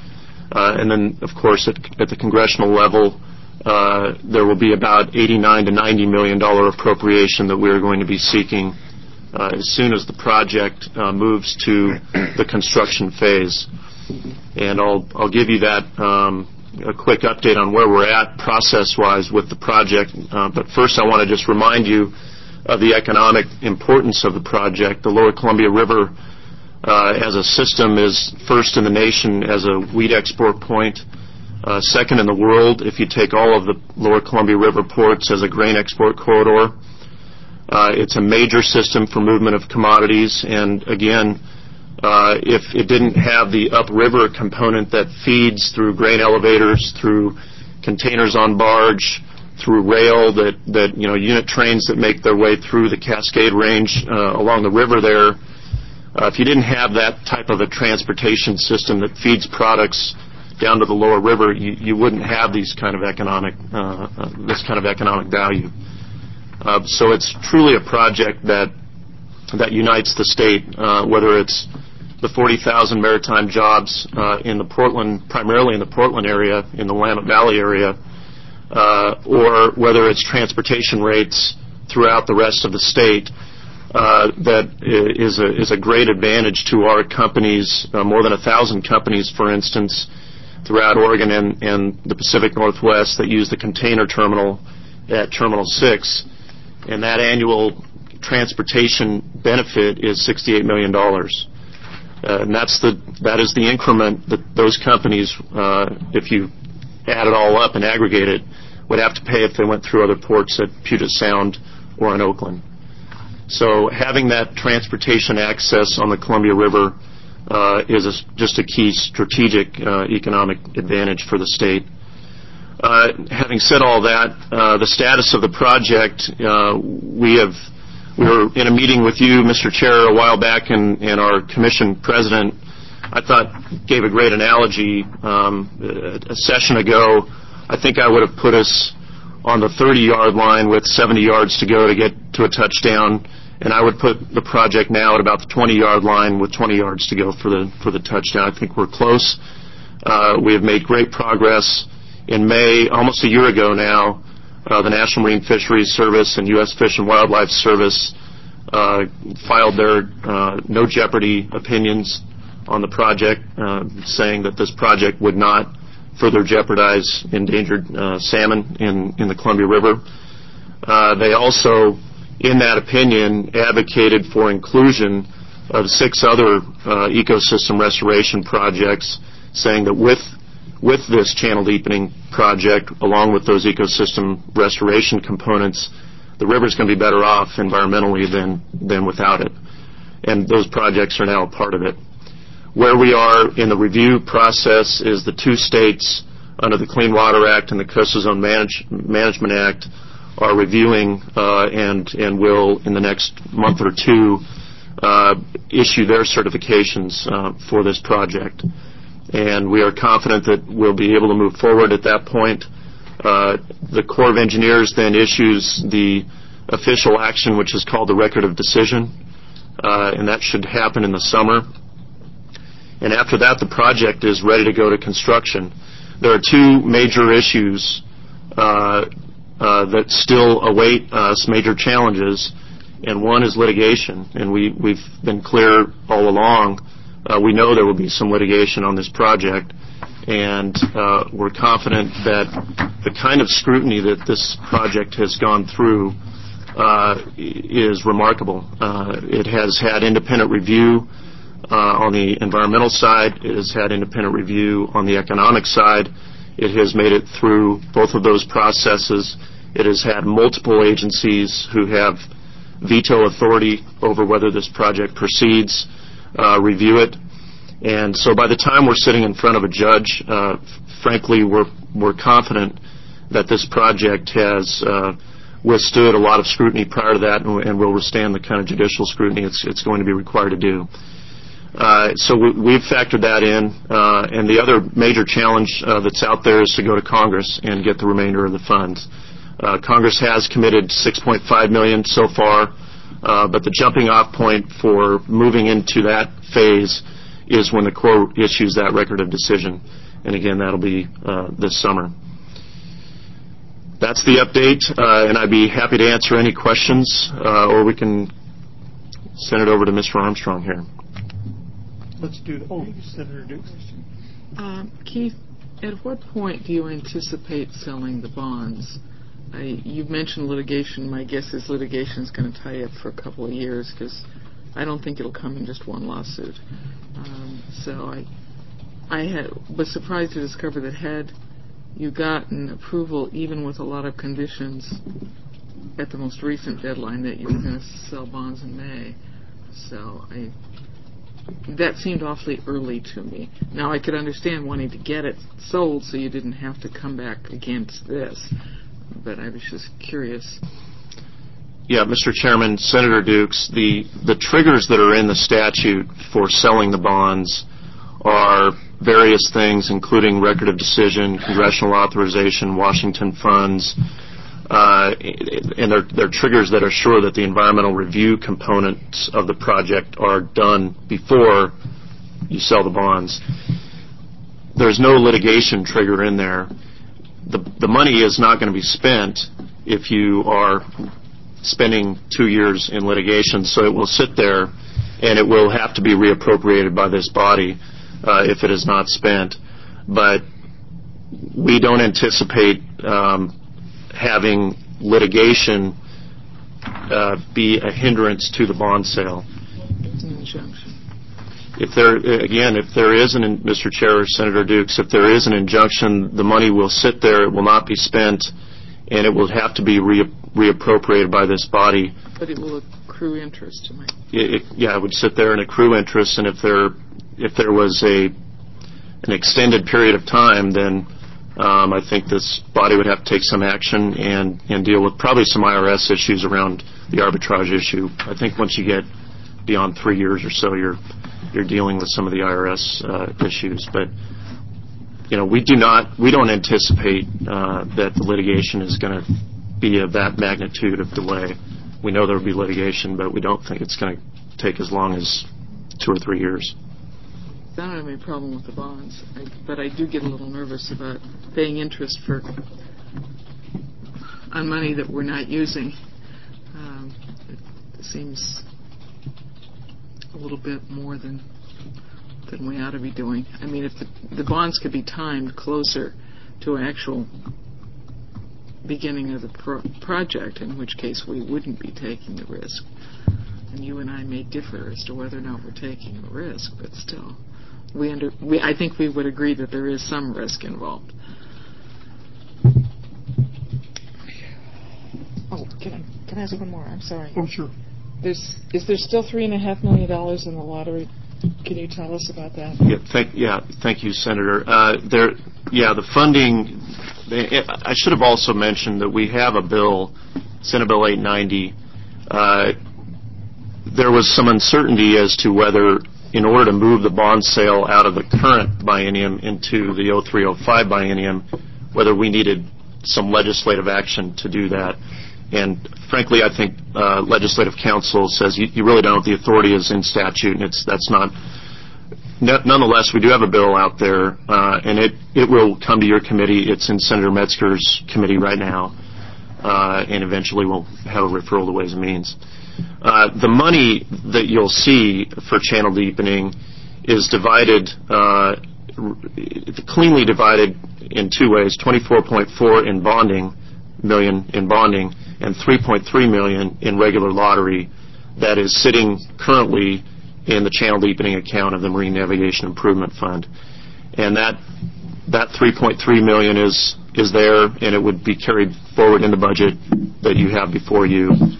Uh, and then, of course, at, at the congressional level, uh, there will be about eighty-nine to ninety million dollar appropriation that we are going to be seeking uh, as soon as the project uh, moves to the construction phase. And I'll I'll give you that. Um, a quick update on where we're at process-wise with the project. Uh, but first I want to just remind you of the economic importance of the project. The Lower Columbia River uh, as a system is first in the nation as a wheat export point, uh, second in the world if you take all of the Lower Columbia River ports as a grain export corridor. Uh, it's a major system for movement of commodities, and again, Uh, if it didn't have the upriver component that feeds through grain elevators, through containers on barge, through rail, that, that you know, unit trains that make their way through the Cascade Range uh, along the river there, uh, if you didn't have that type of a transportation system that feeds products down to the lower river, you, you wouldn't have these kind of economic, uh, uh, this kind of economic value. Uh, so it's truly a project that that unites the state, uh, whether it's the forty thousand maritime jobs uh, in the Portland, primarily in the Portland area, in the Willamette Valley area, uh, or whether it's transportation rates throughout the rest of the state. Uh, that is a is a great advantage to our companies, uh, more than a thousand companies, for instance, throughout Oregon and, and the Pacific Northwest that use the container terminal at Terminal six, and that annual transportation benefit is sixty-eight million dollars. Uh, and that's the that is the increment that those companies, uh, if you add it all up and aggregate it, would have to pay if they went through other ports at Puget Sound or in Oakland. So having that transportation access on the Columbia River uh, is a, just a key strategic uh, economic advantage for the state. Uh, having said all that, uh, the status of the project, uh, we have We were in a meeting with you, Mister Chair, a while back, and, and our commission president, I thought, gave a great analogy. Um, a session ago, I think I would have put us on the thirty-yard line with seventy yards to go to get to a touchdown, and I would put the project now at about the twenty-yard line with twenty yards to go for the for the touchdown. I think we're close. Uh, we have made great progress. In May, almost a year ago now, Uh, the National Marine Fisheries Service and U S Fish and Wildlife Service uh, filed their uh, no jeopardy opinions on the project, uh, saying that this project would not further jeopardize endangered uh, salmon in, in the Columbia River. Uh, they also, in that opinion, advocated for inclusion of six other uh, ecosystem restoration projects, saying that with With this channel deepening project, along with those ecosystem restoration components, the river is going to be better off environmentally than, than without it. And those projects are now a part of it. Where we are in the review process is the two states under the Clean Water Act and the Coastal Zone Manage, Management Act are reviewing uh, and, and will, in the next month or two, uh, issue their certifications uh, for this project. And we are confident that we'll be able to move forward at that point. Uh, the Corps of Engineers then issues the official action, which is called the Record of Decision, uh, and that should happen in the summer. And after that, the project is ready to go to construction. There are two major issues uh, uh, that still await us, major challenges, and one is litigation. And we, we've been clear all along. Uh, we know there will be some litigation on this project, and uh, we're confident that the kind of scrutiny that this project has gone through uh, is remarkable. Uh, it has had independent review uh, on the environmental side. It has had independent review on the economic side. It has made it through both of those processes. It has had multiple agencies who have veto authority over whether this project proceeds, uh, review it. And so by the time we're sitting in front of a judge, uh, frankly, we're, we're confident that this project has uh, withstood a lot of scrutiny prior to that and, and will withstand the kind of judicial scrutiny it's, it's going to be required to do. Uh, so we, we've factored that in. Uh, and the other major challenge uh, that's out there is to go to Congress and get the remainder of the funds. Uh, Congress has committed six point five million dollars so far, uh, but the jumping off point for moving into that phase is when the Corps issues that record of decision. And again, that'll be uh, this summer. That's the update, uh, and I'd be happy to answer any questions, uh, or we can send it over to Mister Armstrong here. Let's do, oh, Senator Dukes. Um, Keith, at what point do you anticipate selling the bonds? I, you've mentioned litigation. My guess is litigation is going to tie up for a couple of years because I don't think it'll come in just one lawsuit. Um, so I, I had, was surprised to discover that had you gotten approval, even with a lot of conditions, at the most recent deadline, that you were going to sell bonds in May. So I, that seemed awfully early to me. Now, I could understand wanting to get it sold so you didn't have to come back against this, but I was just curious. Yeah, Mister Chairman, Senator Dukes, the, the triggers that are in the statute for selling the bonds are various things, including record of decision, congressional authorization, Washington funds, uh, and they're, they're triggers that assure that the environmental review components of the project are done before you sell the bonds. There's no litigation trigger in there. The, the money is not going to be spent if you are spending two years in litigation, so it will sit there and it will have to be reappropriated by this body uh, if it is not spent. But we don't anticipate um, having litigation uh, be a hindrance to the bond sale. It's an injunction. If there, again, if there is an, Mister Chair, Senator Dukes, if there is an injunction, the money will sit there, it will not be spent, and it will have to be re- reappropriated by this body. But it will accrue interest to me. It, it, yeah, it would sit there and accrue interest, and if there, if there was a an extended period of time, then um, I think this body would have to take some action and, and deal with probably some I R S issues around the arbitrage issue. I think once you get beyond three years or so, you're you're dealing with some of the I R S uh, issues. But you know, we do not, we don't anticipate uh, that the litigation is going to be of that magnitude of delay. We know there will be litigation, but we don't think it's going to take as long as two or three years. I don't have any problem with the bonds, I, but I do get a little nervous about paying interest for on money that we're not using. Um, it seems a little bit more than than we ought to be doing. I mean, if the, the bonds could be timed closer to an actual beginning of the pro- project, in which case we wouldn't be taking the risk. And you and I may differ as to whether or not we're taking a risk, but still, we under we I think we would agree that there is some risk involved. Oh, can I can I ask one more? I'm sorry. Oh, sure. There's is there still three and a half million dollars in the lottery? Can you tell us about that? Yeah, thank, yeah, thank you, Senator. Uh, there, yeah, the funding. I should have also mentioned that we have a bill, Senate Bill eight ninety. Uh, there was some uncertainty as to whether, in order to move the bond sale out of the current biennium into the oh three oh five biennium, whether we needed some legislative action to do that. And frankly, I think uh, legislative counsel says you, you really don't. The authority is in statute, and it's that's not. Nonetheless, we do have a bill out there, uh, and it, it will come to your committee. It's in Senator Metzger's committee right now, uh, and eventually we'll have a referral to Ways and Means. Uh, the money that you'll see for channel deepening is divided, uh, cleanly divided in two ways: twenty-four point four in bonding million in bonding, and three point three million in regular lottery that is sitting currently in the channel deepening account of the Marine Navigation Improvement Fund. And that that three point three million is is there, and it would be carried forward in the budget that you have before you.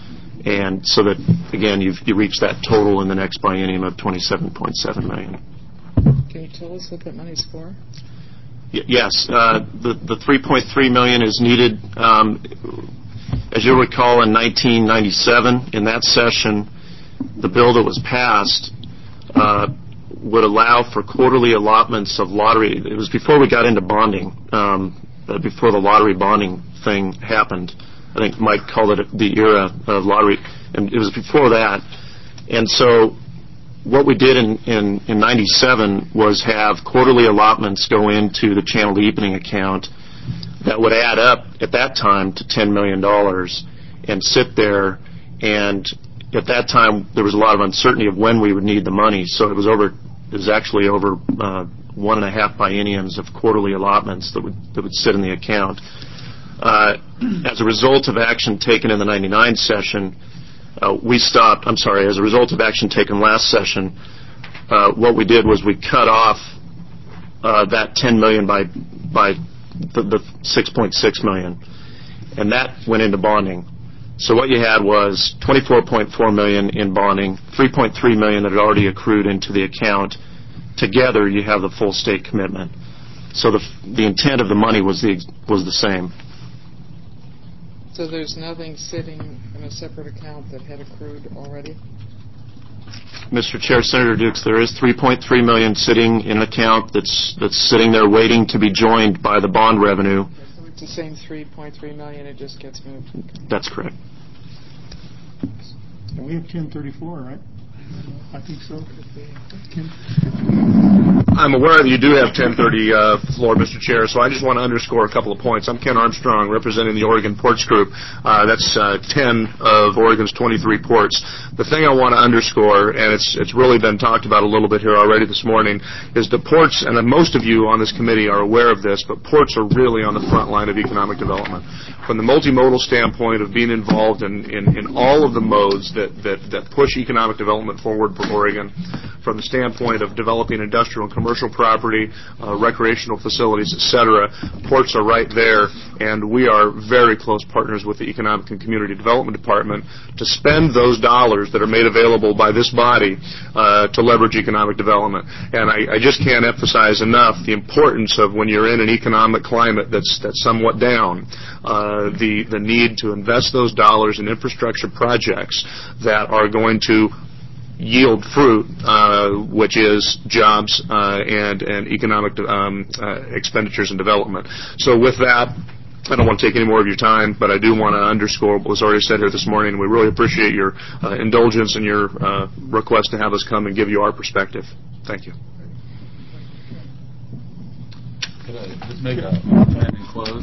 and so that, again, you've, you reach that total in the next biennium of twenty-seven point seven million dollars. Can you tell us what that money's for? Y- yes, uh, the, the three point three million dollars is needed. Um, as you'll recall, in nineteen ninety-seven, in that session, the bill that was passed uh, would allow for quarterly allotments of lottery. It was before we got into bonding, um, before the lottery bonding thing happened. I think Mike called it the era of lottery, and it was before that. And so what we did in, in, in ninety-seven was have quarterly allotments go into the Channel Deepening account that would add up at that time to ten million dollars and sit there. And at that time, there was a lot of uncertainty of when we would need the money. So it was over, it was actually over uh, one and a half bienniums of quarterly allotments that would, that would sit in the account. Uh, as a result of action taken in the ninety-nine session, uh, we stopped, I'm sorry, as a result of action taken last session, uh, what we did was we cut off uh, that ten million dollars by, by the, the six point six million dollars, and that went into bonding. So what you had was twenty-four point four million dollars in bonding, three point three million dollars that had already accrued into the account. Together, you have the full state commitment. So the, the intent of the money was the, was the same. So there's nothing sitting in a separate account that had accrued already? Mister Chair, Senator Dukes, there is three point three million dollars sitting in an account that's that's sitting there waiting to be joined by the bond revenue. Okay, so it's the same three point three million dollars, it just gets moved. That's correct. And we have ten thirty-four, right? I think so. I'm aware that you do have ten thirty uh, floor, Mister Chair, so I just want to underscore a couple of points. I'm Ken Armstrong, representing the Oregon Ports Group. Uh, that's uh, ten of Oregon's twenty-three ports. The thing I want to underscore, and it's it's really been talked about a little bit here already this morning, is the ports, and most of you on this committee are aware of this, but ports are really on the front line of economic development. From the multimodal standpoint of being involved in, in, in all of the modes that, that, that push economic development forward for Oregon, from the standpoint of developing industrial and commercial property, uh, recreational facilities, et cetera, ports are right there, and we are very close partners with the Economic and Community Development Department to spend those dollars that are made available by this body uh, to leverage economic development. And I, I just can't emphasize enough the importance of when you're in an economic climate that's that's somewhat down, uh, the the need to invest those dollars in infrastructure projects that are going to yield fruit, uh, which is jobs uh, and and economic um, uh, expenditures and development. So with that, I don't want to take any more of your time, but I do want to underscore what was already said here this morning. We really appreciate your uh, indulgence and your uh, request to have us come and give you our perspective. Thank you. Could I just make a comment and close?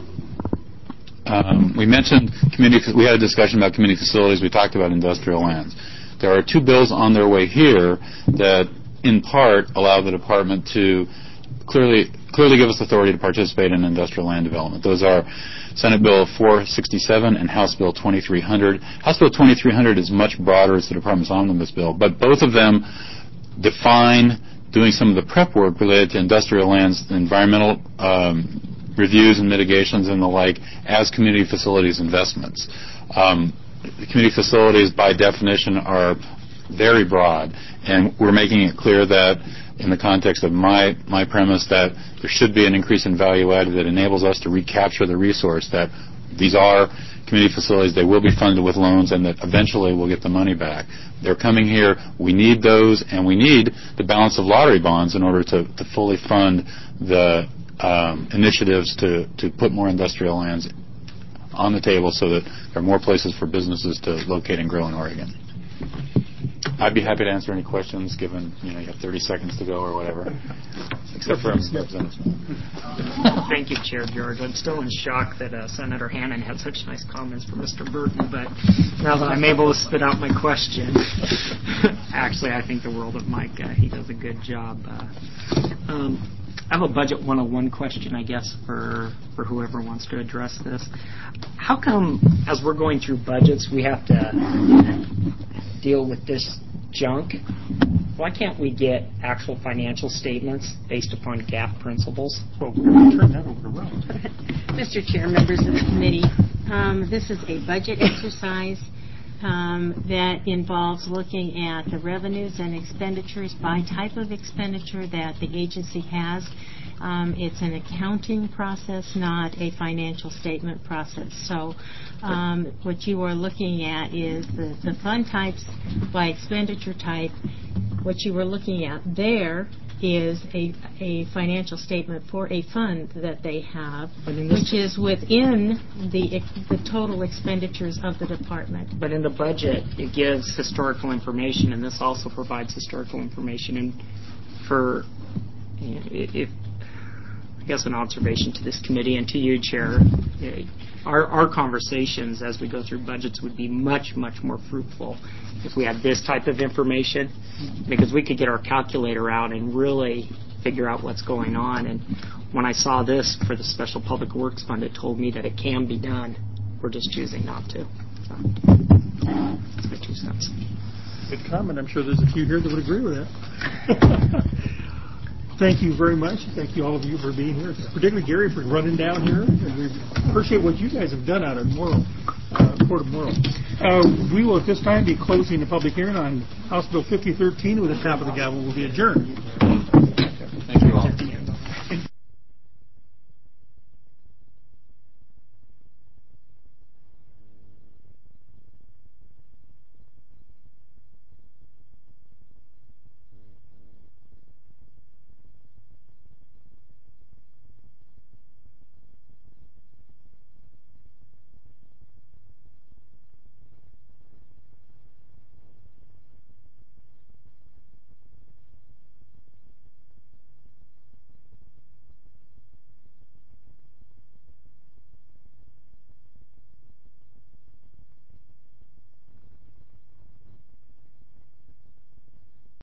Um, we mentioned community. We had a discussion about community facilities. We talked about industrial lands. There are two bills on their way here that, in part, allow the department to clearly clearly give us authority to participate in industrial land development. Those are Senate Bill four sixty-seven and House Bill twenty-three hundred. House Bill twenty-three hundred is much broader. It's the department's omnibus bill, but both of them define doing some of the prep work related to industrial lands, environmental um, reviews and mitigations and the like as community facilities investments. Um, community facilities, by definition, are very broad, and we're making it clear that in the context of my, my premise that there should be an increase in value added that enables us to recapture the resource, that these are community facilities, they will be funded with loans, and that eventually we'll get the money back. They're coming here. We need those, and we need the balance of lottery bonds in order to, to fully fund the um, initiatives to, to put more industrial lands on the table so that there are more places for businesses to locate and grow in Oregon. I'd be happy to answer any questions, given you know you have thirty seconds to go or whatever. Except for Representative Smith. Thank you, Chair George. I'm still in shock that uh, Senator Hannan had such nice comments for Mister Burton, but now that I'm able to spit out my question, actually, I think the world of Mike. Uh, he does a good job. Uh, um, I have a Budget one oh one question, I guess, for, for whoever wants to address this. How come, as we're going through budgets, we have to deal with this junk? Why can't we get actual financial statements based upon GAAP principles? Well, we're going to turn that over to Rob. Mister Chair, members of the committee, um, this is a budget exercise um, that involves looking at the revenues and expenditures by type of expenditure that the agency has. Um, it's an accounting process, not a financial statement process. So um, what you are looking at is the, the fund types by expenditure type. What you are looking at there is a, a financial statement for a fund that they have, which is within the the total expenditures of the department. But in the budget, it gives historical information, and this also provides historical information. And for, you know, if, I guess an observation to this committee and to you, Chair, our, our conversations as we go through budgets would be much, much more fruitful if we had this type of information, because we could get our calculator out and really figure out what's going on. And when I saw this for the Special Public Works Fund, it told me that it can be done. We're just choosing not to. So that's my two cents. Good comment. I'm sure there's a few here that would agree with that. Thank you very much. Thank you, all of you, for being here, particularly Gary for running down here. And we appreciate what you guys have done out of Morrow, uh, Port of Morrow. Uh, we will at this time be closing the public hearing on House Bill fifty thirteen with a tap of the gavel will be adjourned.